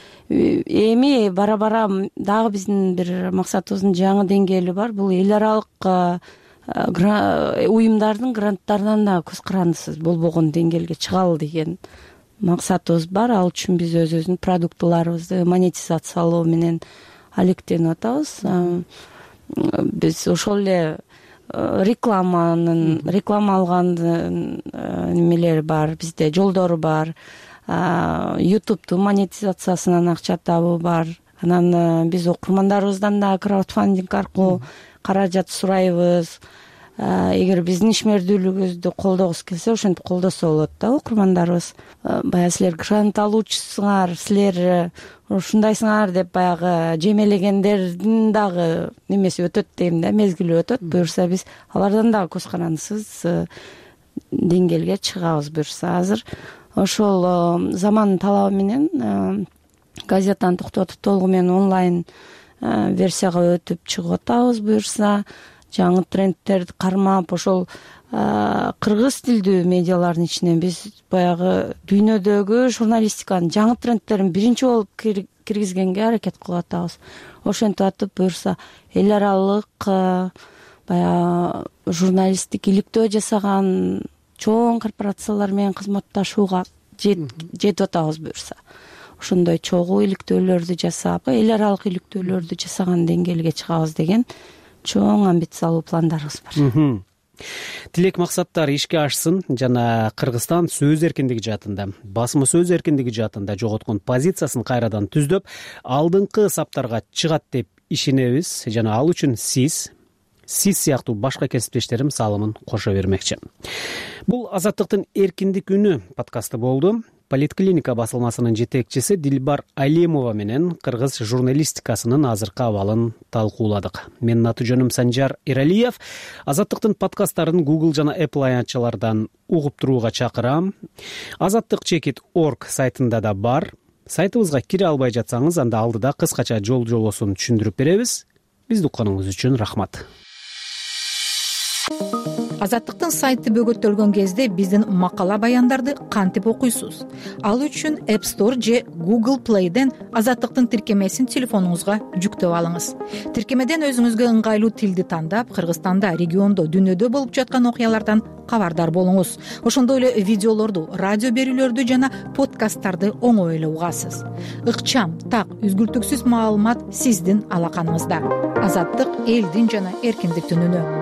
Эми бара-бара дагы биздин бир максатыбыздын жаңы деңгээли бар. Бул эл аралык уюмдардын гранттарынан да көз карандысыз болбогон деңгээлге чыгалы деген максатыбыз бар. Ал үчүн биз өзүбүздүн продуктыларыбызды монетизациялоо менен алектенип атабыз. Биз ошол эле реклама алган немелери бар, бизде жолдору бар. YouTube'тун монетизациясынан акча табуу бар. Анан биз окурмандарыбыздан да краудфандинг аркылуу каражат сурайбыз. Эгер биздин ишмердүүлүгүбүздү колдогусу келсе, ошентип колдосо болот да окурмандарыбыз. Баягы силер грант алуучусуңар, силер ушундайсыңар деп баягы жемелегендердин дагы немеси өтөт дейм да, мезгили өтөт. Буюрса биз алардан дагы көз карандысыз деңгээлге чыгабыз буюрса. Азыр ошол замандын талабы менен газетаны токтотуп толугу менен онлайн версияга өтүп чыгып атабыз буюрса. Жаңы трендтерди кармап, ошол кыргыз тилдүү медиалардын ичинен биз баягы дүйнөдөгү журналистиканын жаңы трендтерин биринчи болуп киргизгенге аракет кылып атабыз. Ошентип атып буюрса эл аралык баягы журналисттик иликтөө жасаган чоң корпорациялар менен кызматташууга жетип атабыз буюрса. Ошондой чогуу иликтөөлөрдү жасап, эл аралык иликтөөлөрдү жасаган деңгээлге чыгабыз деген чоң амбициялуу пландарыбыз бар.
Тилек максаттар ишке ашсын жана Кыргызстан сөз эркиндиги жаатында, басма сөз эркиндиги жаатында жоготкон позициясын кайрадан түздөп, алдыңкы саптарга чыгат деп ишенебиз жана ал үчүн сиз сыяктуу башка кесиптештерим салымын кошо бермекчи. Бул Азаттыктын эркиндик үнү подкасты болду. Политклиника басылмасынын жетекчиси Дилбар Алимова менен кыргыз журналистикасынын азыркы абалын талкууладык. Менин аты жөнүм Санжар Эралиев. Азаттыктын подкасттарын Google жана Apple аянтчалардан угуп турууга чакырам. Azattik.org сайтында да бар. Сайтыбызга кире албай жатсаңыз, анда алдыда кыскача жол жобосун түшүндүрүп беребиз. Бизди укканыңыз үчүн рахмат.
Азаттыктын сайты бөгөттөлгөн кезде биздин макала баяндарды кантип окуйсуз? Ал үчүн App Store же Google Play'ден Азаттыктын тиркемесин телефонуңузга жүктөп алыңыз. Тиркемеден өзүңүзгө ыңгайлуу тилди тандап, Кыргызстанда, региондо, дүйнөдө болуп жаткан окуялардан кабардар болуңуз. Ошондой эле видеолорду, радио берүүлөрдү жана подкасттарды оңой эле угасыз. Ыкчам, так, үзгүлтүксүз маалымат сиздин алаканыңызда. Азаттык элдин жана эркиндиктин үнү.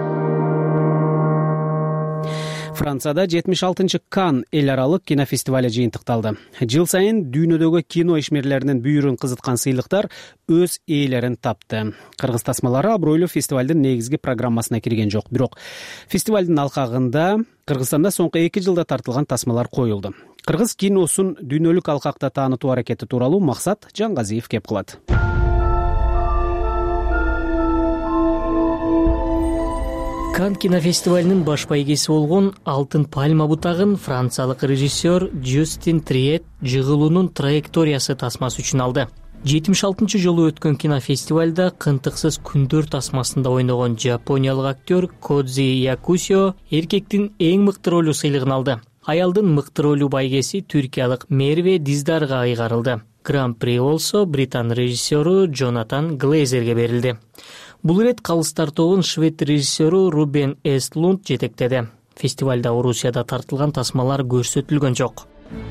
Францияда 76-чы Канн эл аралык кинофестивали жыйынтыкталды. Жыл сайын дүйнөдөгү кино ишмерлеринин бүйүрүн кызыткан сыйлыктар өз ээлерин тапты. Кыргыз тасмалары абройлуу фестивалдын негизги программасына кирген жок, бирок фестивалдын алкагында Кыргызстанда соңку 2 жылда тартылган тасмалар коюлду. Кыргыз киносун дүйнөлүк алкакта таанытуу аракети тууралуу Максат Жангазиев кеп кылат.
Канн кинофестивалынын баш байгеси болгон Алтын пальма бутагын франциялык режиссер Жюстин Триет жыгылуунун траекториясы тасмасы үчүн алды. 76-чы жолу өткөн кинофестивалда Кынтыксыз күндөр тасмасында ойногон жапониялык актер Кодзи Якусио эркектин эң мыкты ролу сыйлыгын алды. Аялдын мыкты ролу байгеси түркиялык Мерве Диздарга ыйгарылды. Гран-при болсо британ режиссеру Джонатан Глейзерге берилди. Бул ирет калыстар тобун швед режиссеру Рубен Эстлунд жетектеди. Фестивалда Орусияда тартылган тасмалар көрсөтүлгөн жок.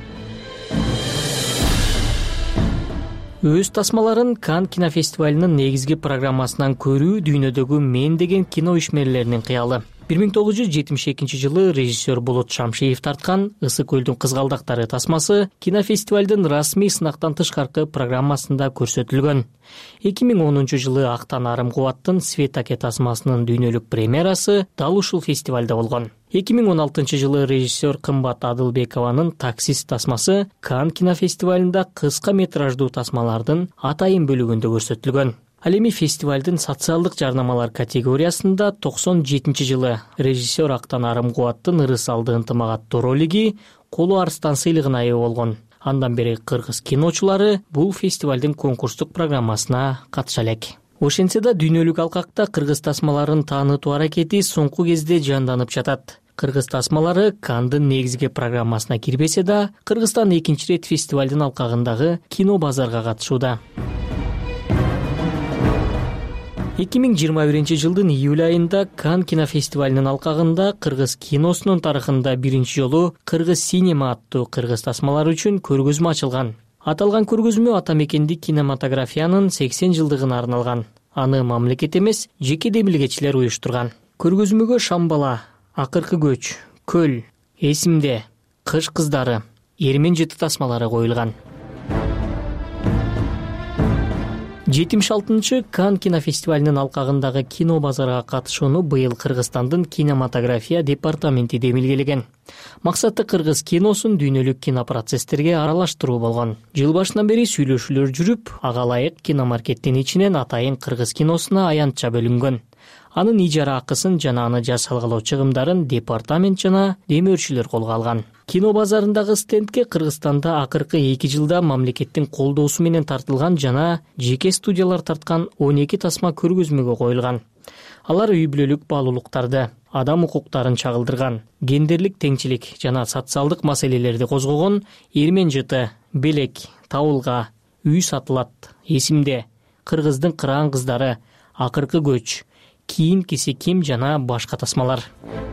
Өз тасмаларын Канн кинофестивалынын негизги программасынан көрүү дүйнөдөгү мен деген кино ишмерлеринин кыялы. 1972 жылы режиссер Болот Шамшиев тарткан Ысык көлдүн кызгалдактары тасмасы кинофестивалдын расмий сынактан тышкаркы программасында көрсөтүлгөн. 2010 жылы Актан Арым Кубаттын Свет аке тасмасынын дүйнөлүк премьерасы дал ушул фестивалда болгон. 2016 жылы режиссер Кымбат Адылбекованын Таксист тасмасы Канн кинофестивалында кыска метраждуу тасмалардын атайын бөлүгүндө көрсөтүлгөн. Ал эми фестивалдын социалдык жарнамалар категориясында 97 жылы режиссер Актан Арым Кубаттын Ырыс алды ынтымагаттуу ролиги Колу Арстан сыйлыгына ээ болгон. Андан бери кыргыз киночулары бул фестивалдын конкурстук программасына катыша элек. Ошентсе да дүйнөлүк алкакта кыргыз тасмаларын таанытуу аракети соңку кезде жанданып жатат. Кыргыз тасмалары Канндын негизги программасына кирбесе да, Кыргызстан экинчи рет фестивалдын алкагындагы кино базарга катышууда. 2021 жылдын июль айында Канн кинофестивалынын алкагында кыргыз киносунун тарыхында биринчи жолу Кыргыз синема аттуу кыргыз тасмалары үчүн көргөзмө ачылган. Аталган көргөзмө ата мекендик кинематографиянын 80 жылдыгына арналган. Аны мамлекет эмес, жеке демилгечилер уюштурган. Көргөзмөгө Шамбала, Акыркы көч, Көл, Эсимде, Кыш кыздары, Эрмен жыты тасмалары коюлган. 76-чы Канн кинофестивалынын алкагындагы кино базарга катышууну быйыл Кыргызстандын кинематография департаменти демилгелеген. Максаты кыргыз киносун дүйнөлүк кинопроцесстерге аралаштыруу болгон. Жыл башынан бери сүйлөшүүлөр жүрүп, ага ылайык киномаркеттин ичинен атайын кыргыз киносуна аянтча бөлүнгөн. Анын ижара акысын жана аны жасалгалоо чыгымдарын департамент жана демөөрчүлөр колго алган. Кино базарындагы стендке Кыргызстанда акыркы 2 жылда мамлекеттин колдоосу менен тартылган жана жеке студиялар тарткан 12 тасма көргөзмөгө коюлган. Алар үй бүлөлүк баалуулуктарды, адам укуктарын чагылдырган, гендерлик теңчилик жана социалдык маселелерди козгогон Эрмен жыты, Белек, Табылга, Үй сатылат, Эсимде, Кыргыздын кыраан кыздары, Акыркы көч, Кийин кесеким жана башка тасмалар.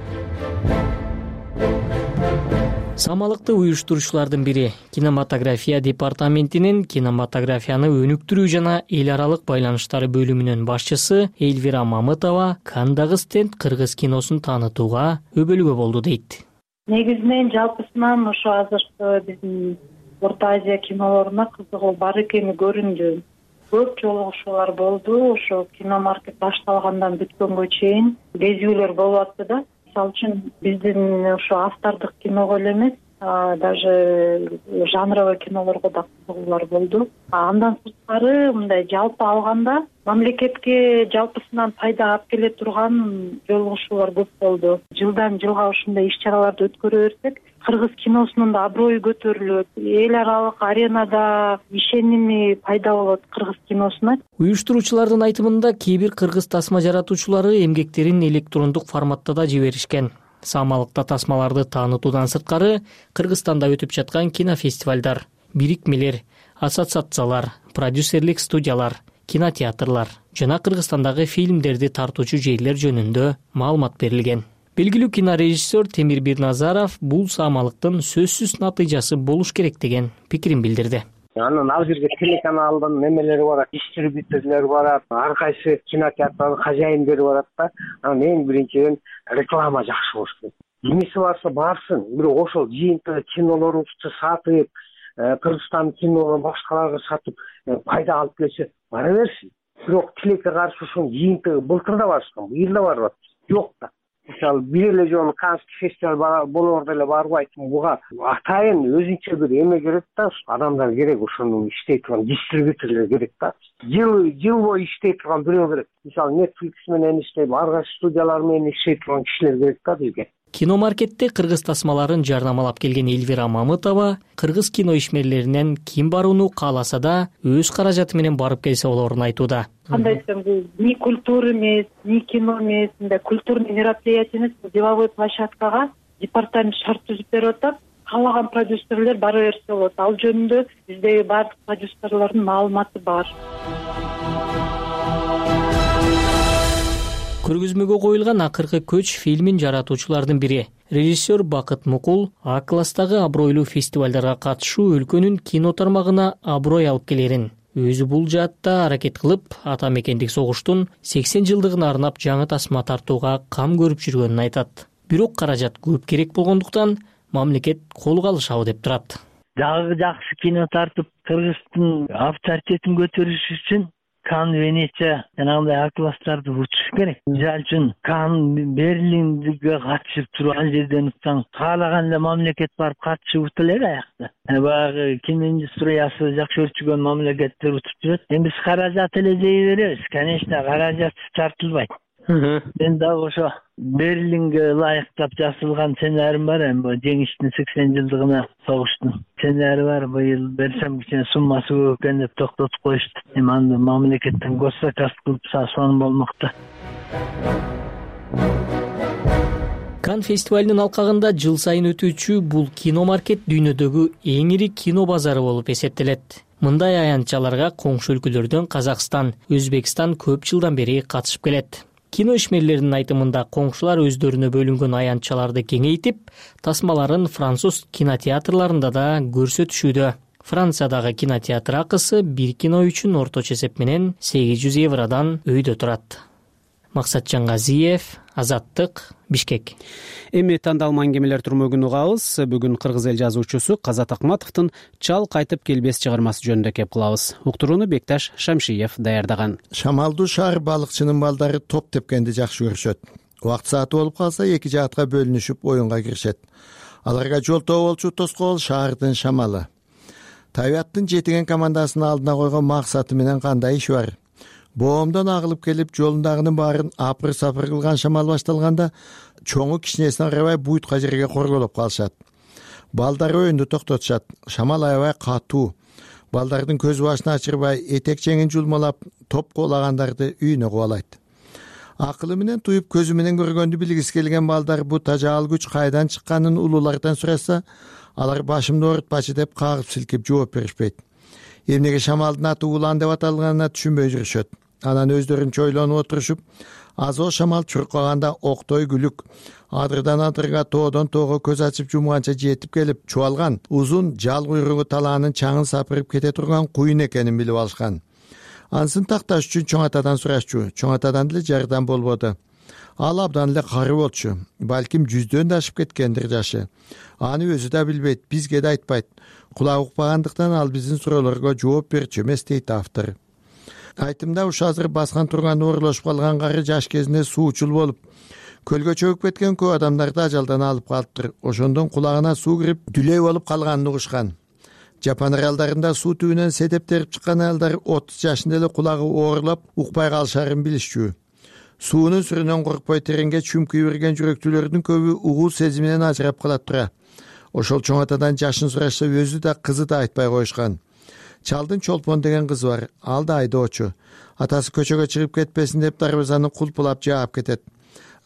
Самалыкты уюштуруучулардын бири кинематография департаментинин кинематографияны өнүктүрүү жана эл аралык байланыштары бөлүмүнүн башчысы Эльвира Мамытова Канндагы стенд кыргыз киносун таанытууга өбөлгө болду дейт.
Негизинен жалпысынан ошо азыркы биздин Орто Азия кинолоруна кызыгуу бар экени көрүндү. Көп жолугушуулар болду. Ошо киномаркет башталгандан бүткөнгө чейин кезүүлөр болуп атты да. Мисалы үчүн биздин ошо автордук киного эле эмес, даже жанровый кинолорго да кызыгуулар болду. Андан сырткары мындай жалпы алганда мамлекетке жалпысынан пайда алып келе турган жолугушуулар көп болду. Жылдан жылга ушундай иш-чараларды өткөрө берсек, кыргыз киносунун да аброю көтөрүлөт, эл аралык аренада ишеними пайда болот кыргыз киносуна.
Уюштуруучулардын айтымында кээ бир кыргыз тасма жаратуучулары эмгектерин электрондук форматта да жиберишкен. Самалыкта тасмаларды таанытуудан сырткары Кыргызстанда өтүп жаткан кинофестивалдар, бирикмелер, ассоциациялар, продюсерлик студиялар, кинотеатрлар жана Кыргызстандагы фильмдерди тартуучу жерлер жөнүндө маалымат берилген. Белгилүү кинорежиссер Темир Бирназаров бул самалыктын сөзсүз натыйжасы болуш керек деген пикирин билдирди.
Анан ал жерге телеканалдын немелери барат, дистрибьюторлор барат, ар кайсы кинотеатрдын хозяиндери барат да. Анан эң биринчиден реклама жакшы болуш керек. Эмеси барса барсын, бирок ошол жыйынтыгы кинолорубузду сатып, Кыргызстан кинолорун башкаларга сатып, пайда алып келсе, бара берсин. Бирок тилекке каршы ушунун жыйынтыгы былтыр да барышкан, быйыл да барып атат. Жок да. Мисалы, бир эле жолу Канский фестиваль болоордо эле барбайт. Буга атайын өзүнчө бир эме керек да, адамдар керек, ошону иштей турган дистрибьюторлор керек да. Жыл бою иштей турган бирөө керек. Мисалы, Netflix менен иштеп, ар кайсы студиялар менен иштей турган кишилер керек да бизге.
Киномаркетте кыргыз тасмаларын жарнамалап келген Эльвира Мамытова кыргыз кино ишмерлеринен ким барууну кааласа да өз каражаты менен барып келсе болоорун айтууда.
Кандай десем, бул ни культура эмес, ни кино эмес, мындай культурный мероприятие эмес, деловой площадкага департамент шарт түзүп берип атат. Каалаган продюсерлер бара берсе болот. Ал жөнүндө биздеги бардык продюсерлордун маалыматы бар.
Көргөзмөгө коюлган Акыркы көч фильмин жаратуучулардын бири режиссер Бакыт Мукул А класстагы абройлуу фестивалдарга катышуу өлкөнүн кино тармагына аброй алып келерин, өзү бул жаатта аракет кылып, ата мекендик согуштун 80 жылдыгын арнап жаңы тасма тартууга кам көрүп жүргөнүн айтат. Бирок каражат көп керек болгондуктан мамлекет колго алышабы деп турат.
Дагы жакшы кино тартып, Кыргыздын авторитетин көтөрүш үчүн Кан, Венеция жанагындай А класстарды учуш керек. Мисалы үчүн Кан, Берлинге катышып туруп, ал жерден утсаң, каалаган эле мамлекет барып катышып утат эле аякта. Баягы кино индустриясы жакшы өрчүгөн мамлекеттер утуп жүрөт. Эми биз каражат эле жей беребиз. Конечно, каражат тартылбайт. Мен дагы ошо Берлинге ылайыктап жасалган сценарийм бар, эми жеңиштин 80 жылдыгына согуштун сценарийи бар. Быйыл берсем кичине суммасы көп экен деп токтотуп коюшту. Эми аны мамлекеттен госзаказ кылып сасыган болмокта.
Кан фестивалынын алкагында жыл сайын өтүүчү бул киномаркет дүйнөдөгү эң ири кино базары болуп эсептелет. Мындай аянтчаларга коңшу өлкөлөрдөн Казакстан, Өзбекстан көп жылдан бери катышып келет. Кино ишмерлеринин айтымында коңшулар өздөрүнө бөлүнгөн аянтчаларды кеңейтип, тасмаларын француз кинотеатрларында да көрсөтүшүүдө. Франциядагы кинотеатр акысы бир кино үчүн орточо эсеп менен 800 евродан өйдө турат. Максатжан Газиев, Азаттык, Бишкек.
Эми тандалма аңгемелер турмөгүн угабыз. Бүгүн кыргыз эл жазуучусу Казат Акматовдун Чал кайтып келбес чыгармасы жөнүндө кеп кылабыз. Уктурууну Бекташ Шамшиев даярдаган.
Шамалдуу шаар балыкчынын балдары топ тепкенди жакшы көрүшөт. Убакыт сааты болуп калса эки жаатка бөлүнүшүп оюнга киришет. Аларга жолтоо болчу тоскоол шаардын шамалы. Табияттын жетиген командасынын алдына койгон максаты менен кандай иш бар? Боомдон агылып келип, жолундагынын баарын апыр-сапыр кылган шамал башталганда, чоңу кичинесине карабай буйтка жерге корголоп калышат. Балдар өйүндө токтотушат. Шамал аябай катуу. Балдардын көз башын ачырбай, этек жеңин жулмалап, топ куулагандарды үйүнө кубалайт. Акылы менен туюп, көзү менен көргөндү билгиси келген балдар бу тажаал күч кайдан чыкканын улуулардан сурашса, алар башымды оорутпачы деп кагып силкип жооп беришпейт. Эмнеге шамалдын аты улан деп аталганына түшүнбөй жүрүшөт. Анан өздөрүнчө ойлонуп отурушуп, азо шамал чуркаганда октой күлүк, адырдан адырга, тоодон тоого көз ачып жумганча жетип келип, чубалган узун жал куйругу талаанын чаңын сапырып кете турган куюн экенин билип алышкан. Ансын такташ үчүн чоң атадан сурашчу. Чоң атадан деле жардам болбоду. Ал абдан эле кары болчу. Балким 100дөн да ашып кеткендир жашы. Аны өзү да билбейт, бизге да айтпайт. Кулак укпагандыктан ал биздин суроолорго жооп берчү эмес дейт автор. Айтымда уш азыр баскан турган оорлошуп калган кары жаш кезинде суучул болуп, көлгө чөгүп кеткен көп адамдарды ажалдан алып калыптыр. Ошондон кулагына суу кирип, дүлөй болуп калганын угушкан. Жапон аралдарында суу түбүнөн сетептерип чыккан аялдар 30 жашында эле кулагы оорлоп, укпай калышарын билишчү. Суунун сүрүнөн коркпой тереңге чүмкүй берген жүрөктүүлөрдүн көбү угуу сезиминен ажырап калат тура. Ошол чоң атадан жашын сурашса, өзү да кызы да айтпай коюшкан. Чалдын Чолпон деген кызы бар, ал да айдоочу. Атасы көчөгө чыгып кетпесин деп дарбазаны кулпулап жаап кетет.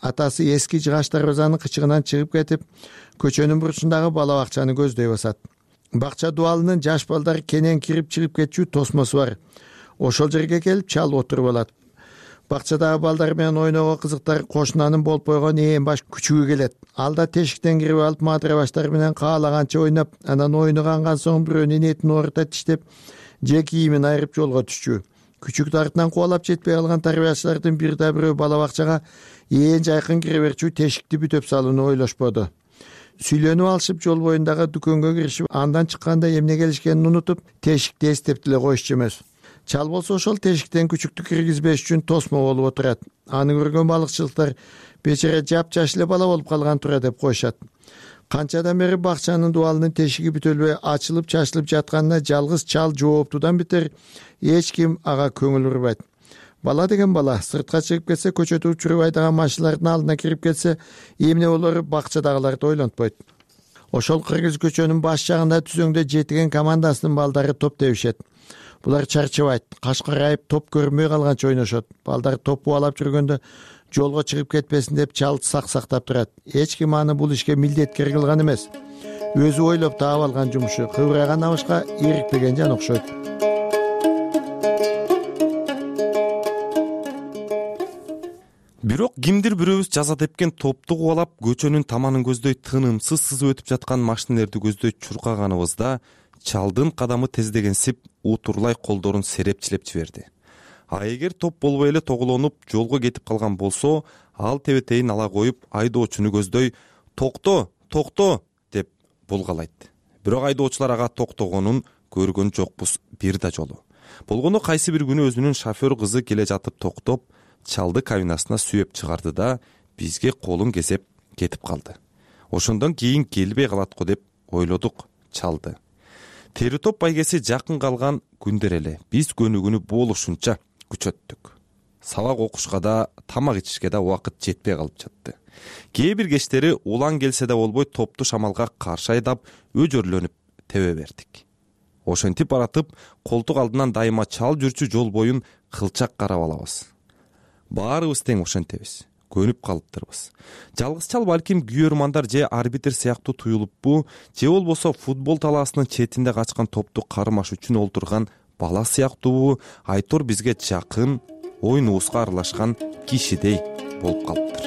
атасы эски жыгач дарбазанын кычыгынан чыгып кетип, көчөнүн бурчундагы бала бакчаны көздөй басат. Бакча дубалынын жаш балдары кенен кирип чыгып кетчү тосмосу бар. Ошол жерге келип чал отуруп алат. Бакчадагы балдар менен ойноого кызыктар кошунанын болуп койгон ээн баш күчүгү келет. Ал да тешиктен кирип алып мадыра баштар менен каалаганча ойноп, анан ойногонган соң бирөөнүн этин оорута тиштеп, же кийимин айырып жолго түшчү. Күчүктү артынан кубалап жетпей калган тарбиячылардын бир да бирөө бала бакчага ээн жайкын кире берчү тешикти бүтөп салууну ойлошподу. Сүйлөнүп алышып жол боюндагы дүкөнгө киришип, андан чыкканда эмне келишкенин унутуп, тешикти эстеп деле коюшчу эмес. Чал болсо ошол тешиктен күчүктү киргизбеш үчүн тосмо болуп отурат. Аны көргөн балыкчылыктар бечара жапжаш эле бала болуп калган тура деп коюшат. Канчадан бери бакчанын дубалынын тешиги бүтөлбөй ачылып чачылып жатканына жалгыз чал жооптудан бетер эч ким ага көңүл бурбайт. Бала деген бала, сыртка чыгып кетсе, көчөдө учуруп айдаган машиналардын алдына кирип кетсе, эмне болору бакчадагыларды ойлонтпойт. Ошол кыргыз көчөнүн баш жагында түзөңдө жетиген командасынын балдары топ тебишет. Булар чарчабайт, каш карайып топ көрүнбөй калганча ойношот. Балдар топ убалап жүргөндө жолго чыгып кетпесин деп чал сак-сактап турат. Эч ким аны бул ишке милдеткер кылган эмес. Өзү ойлоп таап алган жумушу, кыбырайган абышка эрикпеген жан окшойт.
Бирок кимдир бирөөбүз жаза тепкен топту кубалап, көчөнүн таманын көздөй тынымсыз сызып өтүп жаткан машинелерди көздөй чуркаганыбызда чалдын кадамы тездегенсип утурлай колдорун серепчилеп жиберди. А эгер топ болбой эле тоголонуп жолго кетип калган болсо, ал тебетейин ала коюп айдоочуну көздөй токто деп булгалайт. Бирок айдоочулар ага токтогонун көргөн жокпуз бир да жолу. Болгону кайсы бир күнү өзүнүн шофер кызы келе жатып токтоп, чалды кабинасына сүйөп чыгарды да бизге колун кесеп кетип калды. Ошондон кийин келбей калат го деп ойлодук чалды. Тери топ байгеси жакын калган күндөр эле биз көнүгүүнү болушунча күчөттүк. Сабак окушка да, тамак ичишке да убакыт жетпей калып жатты. Кээ бир кечтери улан келсе да болбой топту шамалга каршы айдап, өжөрлөнүп тебе бердик. Ошентип баратып, колтук алдынан дайыма чал жүрчү жол боюн кылчак карап алабыз. Баарыбыз тең ошентебиз, көнүп калыптырбыз. Жалгыз чал балким күйөрмандар же арбитр сыяктуу туюлуппу, же болбосо футбол талаасынын четинде качкан топту кармаш үчүн олтурган бала сыяктуубу, айтор бизге жакын, оюнубузга аралашкан кишидей болуп калыптыр.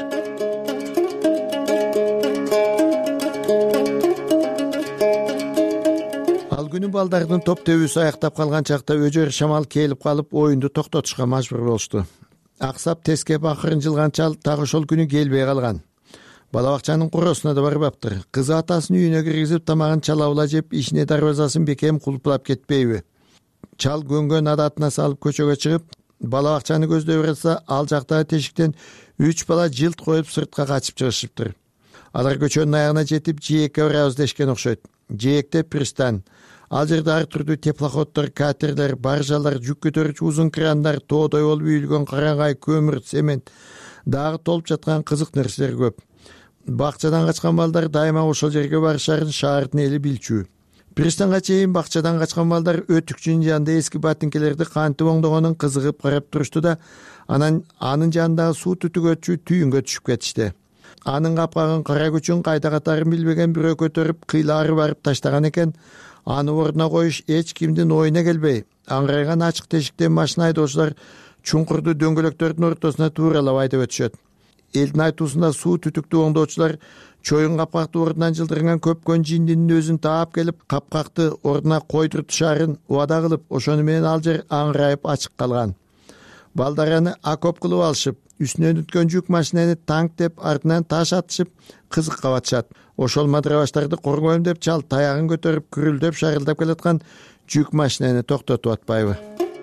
Ал күнү балдардын топ тебүүсү аяктап калган чакта өжөр шамал келип калып, оюнду токтотушка мажбур болушту. Аксап тескеп акырын жылган чал так ошол күнү келбей калган. Бала бакчанын куросуна да барбаптыр. Кызы атасынын үйүнө киргизип тамагын чалабыла жеп, ишине дарбазасын бекем кулплап кетпейби? Чал көнгөн адатына салып көчөгө чыгып, бала бакчаны көздөй баратса, ал жактагы тешиктен 3 бала жылт коюп сыртка качып чыгышыптыр. Алар көчөнүн аягына жетип, жээкке барабыз дешкен окшойт. Жээкте пристан. Ал жерде ар түрдүү теплоходдор, катерлер, баржалар, жүк көтөрүүчү узун крандар, тоодой болуп үйүлгөн караңгай, көмүр, цемент, дагы толуп жаткан кызык нерселер көп. Бакчадан качкан балдар дайыма ошол жерге барышарын шаардын эли билчү. Пристанга чейин бакчадан качкан балдар өтүкчүнүн жанында эски ботинкелерди кантип оңдогонун кызыгып карап турушту да, анан анын жанындагы суу түтүгөчү түйүнгө түшүп кетишти. Анын капкагын кара күчүн кайда катарын билбеген бирөө көтөрүп кыйлаары барып таштаган экен. Аны ордуна коюш эч кимдин оюна келбей, аңгырайган ачык тешиктен машина айдоочулар чуңкурду дөңгөлөктөрдүн ортосуна тууралап айдап өтүшөт. Элдин айтуусунда суу түтүктү оңдоочулар чоюн капкакты ордунан жылдырган көпкөн жиндинин өзүн таап келип, капкакты ордуна койдуртушаарын убада кылып, ошону менен ал жер аңгырайып ачык калган. Балдар аны окоп кылып алышып, үстүнөн өткөн жүк машинени танк деп, артынан таш атышып, кызыкка батышат. Ошол мадрабаштарды коргойм деп чал таягын көтөрүп, күрүлдөп шарылдап келаткан жүк машинени токтотуп атпайбы?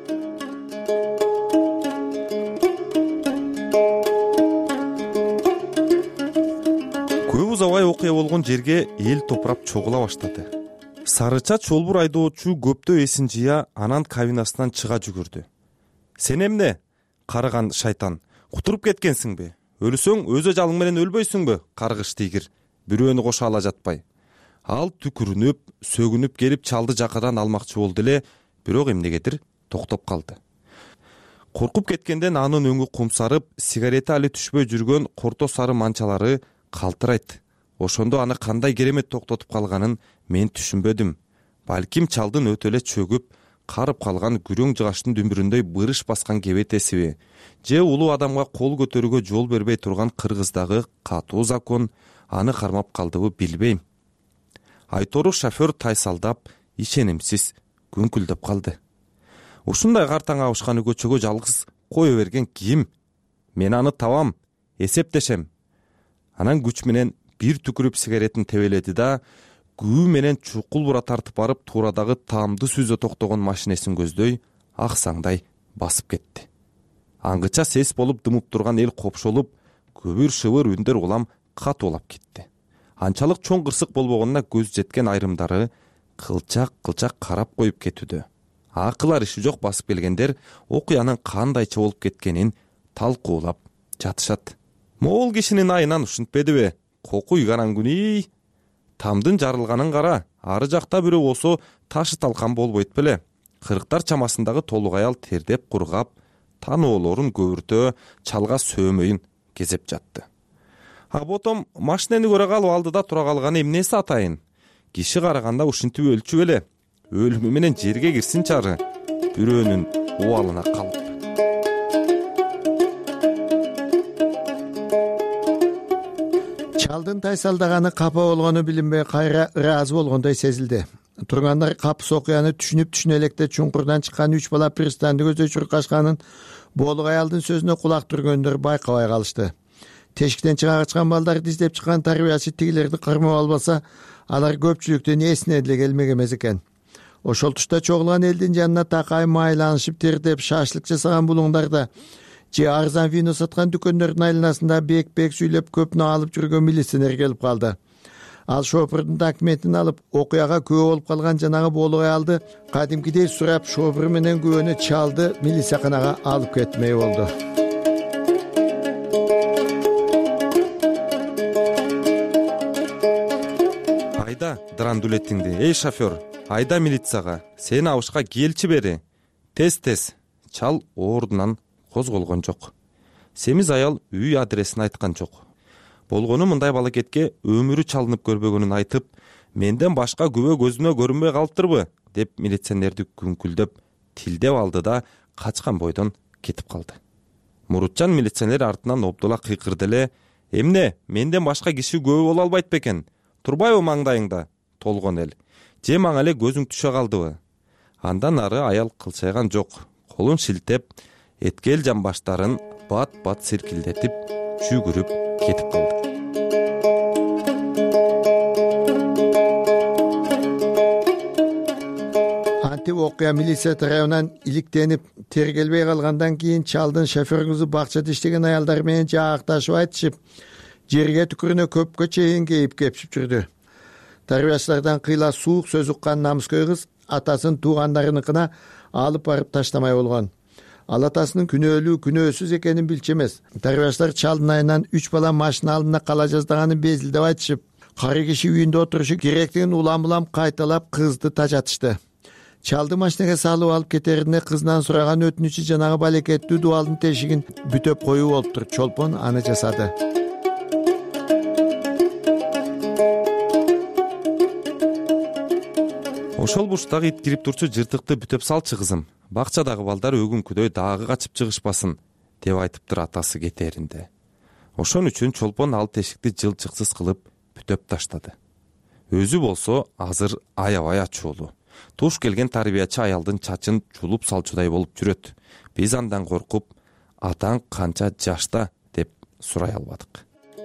Көп узабай окуя болгон жерге эл топурап чогула баштады. Сарыча чолбур айдоочу көптөө эсин жыя, анан кабинасынан чыга жүгүрдү. Сен эмне, карыган шайтан, кутуруп кеткенсиңби? Өлсөң өзө жалың менен өлбөйсүңбү, каргыш тигир, бирөөнү кошо ала жатпай. Ал түкүрүнүп, сөгүнүп келип чалды жакадан алмакчы болду эле, бирок эмнегедир токтоп калды. Коркуп кеткенден анын өңү кумсарып, сигарети али түшпөй жүргөн корто сары манчалары калтырайт. Ошондо аны кандай керемет токтотуп калганын мен түшүнбөдүм. Балким чалдын өтө эле чөгүп, карып калган күрөң жыгачтын дүмбүрүндөй бырыш баскан кебетесиби, же улуу адамга кол көтөрүүгө жол бербей турган Кыргыздагы катуу закон аны кармап калдыбы билбейм. Айтору шофер тайсалдап, ишенимсиз күңкүлдөп калды. Ушундай картаң абышканы көчөгө жалгыз кое берген ким? Мен аны табам, эсептешем. Анан күч менен бир түкүрүп сигаретин тебеледи да, күү менен чукул бура тартып барып туурадагы таамды сүйзө токтогон машинесин көздөй аксаңдай басып кетти. Аңгыча сес болуп дымып турган эл копшолуп, көбүр шыбыр үндөр улам катуулап кетти. Анчалык чоң кырсык болбогонуна көз жеткен айрымдары кылчак карап коюп кетүүдө. Акылар иши жок басып келгендер окуянын кандайча болуп кеткенин талкуулап жатышат. Могул кишинин айынан ушинтпедиби? Кокуй караңгүнүй. Тамдын жарылганын кара, ары жакта бирөө болсо ташы талкан болбойт беле. 40 чамасындагы толук аял тердеп кургап, таноолорун көбүртө, чалга сөөмөйүн кезеп жатты. А ботом машинени көрө калып алдыда тура калганы эмнеси атайын? Киши караганда ушинтип өлчү беле. Өлүмү менен жерге кирсин чары, бирөөнүн убалына калып.
Чалдын тайсалдаганы капа болгону билинбей кайра ыраазы болгондой сезилди. Тургандар капыс окуяны түшүнүп электе чуңкурдан чыккан 3 бала пристанды көздөй чуркашканын боолук аялдын сөзүнө кулак түргөндөр байкабай калышты. Тешиктен чыга качкан балдарды издеп чыккан тарбиячы тигилерди кырмап албаса, алар көпчүлүктүн эсине деле келмек эмес экен. Ошол тушта чогулган элдин жанына такай майланышып тердеп шашлык жасаган булуңдарда же арзан вино саткан дүкөндөрдүн айланасында бек сүйлөп көпнө алып жүргөн милиционер келип калды. Ал шофердун документин алып, окуяга күбө болуп калган жанагы боолук аялды кадимкидей сурап, шофер менен күбөнү чалды милицияканага алып кетмей болду.
Айда драндулетиңди, эй шофер, айда милицияга, сени абышка келчи бери. Тез. Чал ордунан козголгон жок. Семиз аял үй адресин айткан жок. Болгону мындай балакетке өмүрү чалынып көрбөгөнүн айтып, менден башка күбө көзүнө көрүнбөй калыптырбы, деп милиционерди күңкүлдөп, тилдеп алды да качкан бойдон кетип калды. Мурутчан милиционер артынан обдула кыйкырды эле: "Эмне, менден башка киши күбө боло албайт бекен? Турбайбы маңдайыңда?" Толгон эл. "Же мага эле көзүң түшө калдыбы?" Андан ары аял кылчайган жок. Колун шилтеп, эткел жамбаштарын бат сиркилдетип, жүгүрүп кетип калды.
Антип окуя милиция тарабынан иликтенип тергелбей калгандан кийин чалдын шофер кызы бакчада иштеген аялдар менен жаакташып айтышып, жерге түкүрүнө көпкө чейин кейип кепшип жүрдү. Тарбиячылардан кыйла суук сөз уккан намыскөй кыз атасын туугандарыныкына алып барып таштамай болгон. Ал атасынын күнөөлүү күнөөсүз экенин билчү эмес. Тарбиячылар чалдын айынан 3 бала машина алдында кала жаздаганын безилдеп айтышып, кары киши үйүндө отурушу керектигин улам кайталап кызды тажатышты. Чалды машинеге салып алып кетеринде кызынан сураган өтүнүчү жанагы балекеттүү дубалдын тешигин бүтөп коюу болуптур. Чолпон аны жасады.
Ошол бурчтагы ит кирип турчу жыртыкты бүтөп салчы кызым. Бакчадагы балдар өгүнкүдөй дагы качып чыгышпасын, деп айтыптыр атасы кетээринде. Ошон үчүн чолпон ал тешикти жылчыксыз кылып бүтөп таштады. Өзү болсо азыр аябай ачуулуу. Туш келген тарбиячы аялдын чачын жулуп салчудай болуп жүрөт. Биз андан коркуп, атаң канча жашта деп сурай албадык.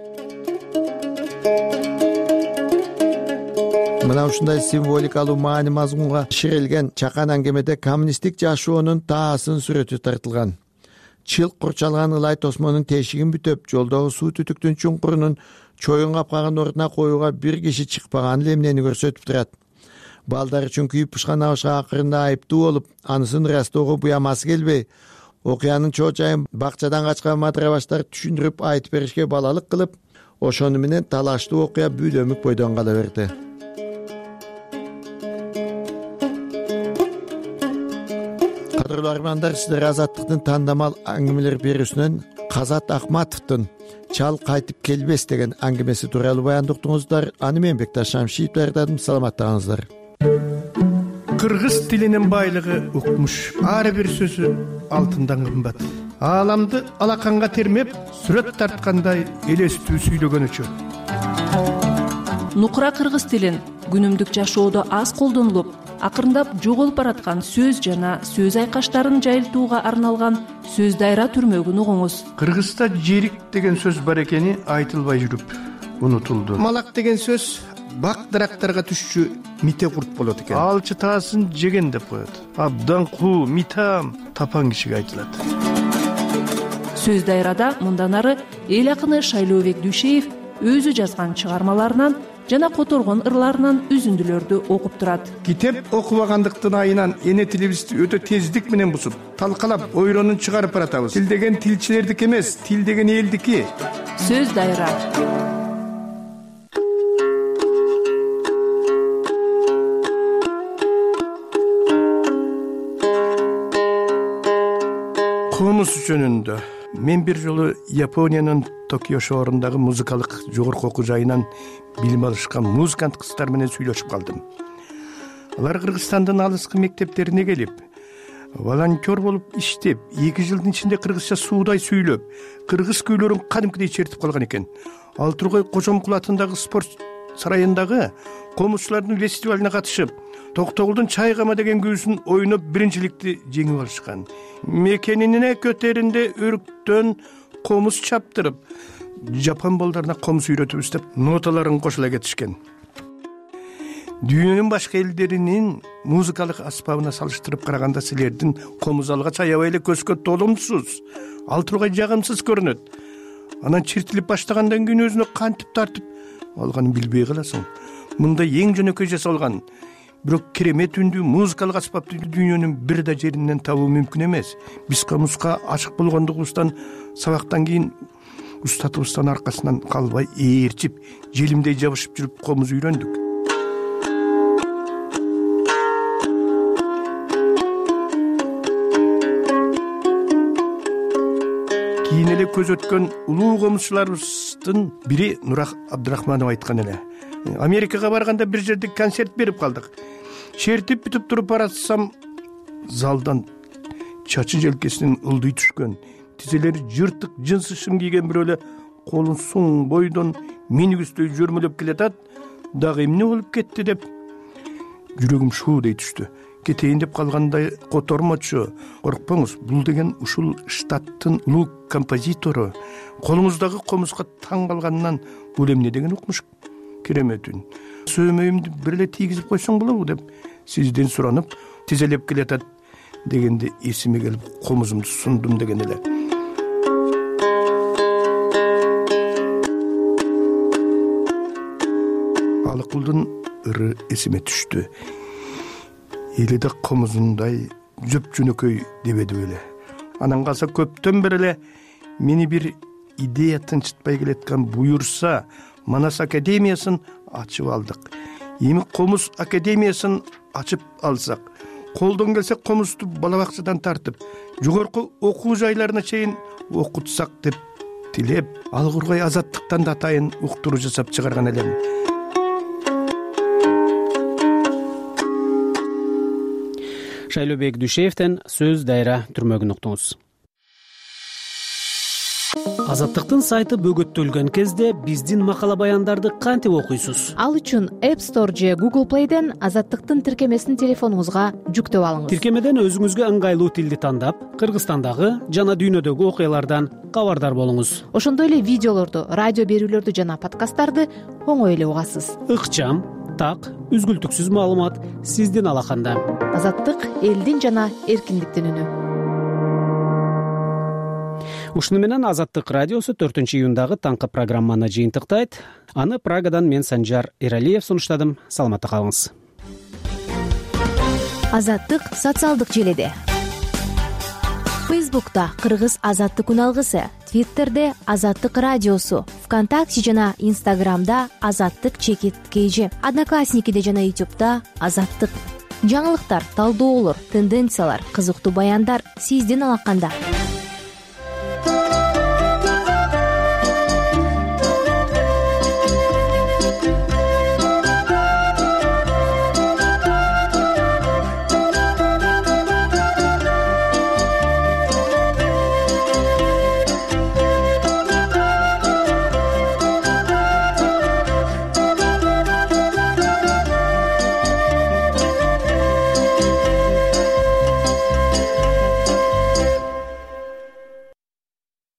Мына ушундай символикалуу маани мазмунга ширелген чакан аңгемеде коммунисттик жашоонун таасын сүрөтү тартылган. Чылк курчалган ылай тосмонун тешигин бүтөп, жолдогу суу түтүктүн чуңкурунун чоюн капкаган ордуна коюуга бир киши чыкпаган эле эмнени көрсөтүп турат. Балдар үчүн күйүп пышкан абышка акырында айыптуу болуп, анысын ырастоого буямасы келбей, окуянын чоо жайын бакчадан качкан матырабаштар түшүндүрүп айтып беришке балалык кылып, ошону менен талаштуу окуя бүлөмүк бойдон кала берди. Кадырлуу армандар, сиздер Азаттыктын тандамал аңгемелер берүүсүнөн Казат Акматовдун чал кайтып келбес деген аңгемеси тууралуу баяндоо уктуңуздар. Аны мен Бекташ Шамшиев даярдадым. Саламаттаңыздар.
Кыргыз тилинин байлыгы укмуш. Ар бир сөзү алтындан кымбат. Ааламды алаканга термеп, сүрөт тарткандай элестүү сүйлөгөнүчө.
Нукура кыргыз тилин күнүмдүк жашоодо аз колдонулуп, акырындап жоголуп бараткан сөз жана сөз айкаштарын жайылтууга арналган сөз дайра түрмөгүн угуңуз.
Кыргызда жерик деген сөз бар экени айтылбай жүрүп унутулду. Малак деген сөз бак дарактарга түшчү мите курт болот экен. Алчы таасын жеген деп коет. Абдан куу, митам тапан кишиге айтылат.
Сөз дайрада мындан ары эл акыны Шайлообек Дүйшеев өзү жазган чыгармаларынан жана которгон ырларынан үзүндүлөрдү окуп турат.
Китеп окубагандыктын айынан эне тилибизди өтө тездик менен бузуп, талкалап, ойронун чыгарып баратабыз. Тил деген тилчилердики эмес, тил деген элдики.
Сөз дайра.
Комуз жөнүндө мен бир жолу Япониянын Токио шаарындагы музыкалык жогорку окуу жайынан билим алышкан музыкант кыздар менен сүйлөшүп калдым. Алар Кыргызстандын алыскы мектептерине келип, волонтер болуп иштеп, 2 жылдын ичинде кыргызча суудай сүйлөп, кыргыз күйлөрүн кадимкидей чертип калган экен. Ал Тургай Кожомкул атындагы спорт сарайындагы комузчулардын фестивалына катышып, Токтогулдун Чайгама деген күүсүн ойноп биринчиликти жеңип алышкан. Мекенине көтөрүндө өрүктөн комуз чаптырып, жапон балдарына комуз үйрөтүбүз деп ноталарын кошула кетишкен. Дүйнөнүн башка элдеринин музыкалык аспабына салыштырып караганда силердин комуз алгач аябай эле көзгө толумсуз, ал тургай жагымсыз көрүнөт. Анан чиртилип баштагандан кийин өзүнө кантип тартып алганын билбей каласың. Мында эң жөнөкөй жасалган, бирок керемет үндүү музыкалык аспапты дүйнөнүн бир да жеринен табуу мүмкүн эмес. Биз комузга ашык болгондугубуздан сабактан кийин устатыбыздын аркасынан калбай ээрчип, желимдей жабышып жүрүп комуз үйрөндүк. Кийин эле көз өткөн улуу комузчуларыбыздын бири Нурак Абдрахманов айткан эле. Америкага барганда бир жерде концерт берип калдык. Чертип бүтүп туруп баратсам, залдан чачы желкесинен ылдый түшкөн, тизелери жыртык жынсы шым кийген бирөө эле колун соң бойдон минигүстөй жөрмөлөп келатат. Дагы эмне болуп кетти деп жүрөгүм шуудей түштү. Кетейин деп калгандай котормочу. Коркпоңуз, бул деген ушул штаттын улуу композитору. Колуңуздагы комузга таң калганынан бул эмне деген укмуш керемет үн. Сөймөйүмдү бир эле тийгизип койсоң болобу деп сизден суранып, тизелеп келатат дегенде эсиме келип комузумду сундум деген эле. Алыкулдун ыры эсиме түштү. Эли да комузундай жөп жөнөкөй дебеди беле. Анан калса көптөн бери эле мени бир идея тынчытпай келаткан буюрса, Манас академиясын ачып алдык. Эми комуз академиясын ачып алсак, колдон келсе комузду бала бакчадан тартып, жогорку окуу жайларына чейин окутсак деп тилеп, ал кургай Азаттыктан да атайын уктуруу жасап чыгарган элем.
Шайлообек Дүйшеевден сөз дайра түрмөгүн уктуңуз. Азаттыктын сайты бөгөттөлгөн кезде биздин макала баяндарды кантип окуйсуз?
Ал үчүн App Store же Google Play'ден Азаттыктын тиркемесин телефонуңузга жүктөп алыңыз.
Тиркемеден өзүңүзгө ыңгайлуу тилди тандап, Кыргызстандагы жана дүйнөдөгү окуялардан кабардар болуңуз.
Ошондой эле видеолорду, радио берүүлөрдү жана подкасттарды оңой эле угасыз.
Ыкчам, так, үзгүлтүксүз маалымат сиздин алаканда.
Азаттык элдин жана эркиндиктин үнү.
Ушуну менен Азаттык радиосу 4-июндагы таңкы программаны жыйынтыктайт. Аны Прагадан мен Санжар Эралиев сунуштадым. Саламатта калыңыз.
Азаттык социалдык желеде. Фейсбукта Кыргыз Азаттык күн алгысы, Твиттерде Азаттык радиосу, ВКонтакте жана Инстаграмда Азаттык _KG, Одноклассникиде жана Ютубта Азаттык. жаңылыктар, талдоолор, тенденциялар, кызыктуу баяндар сиздин алаканда.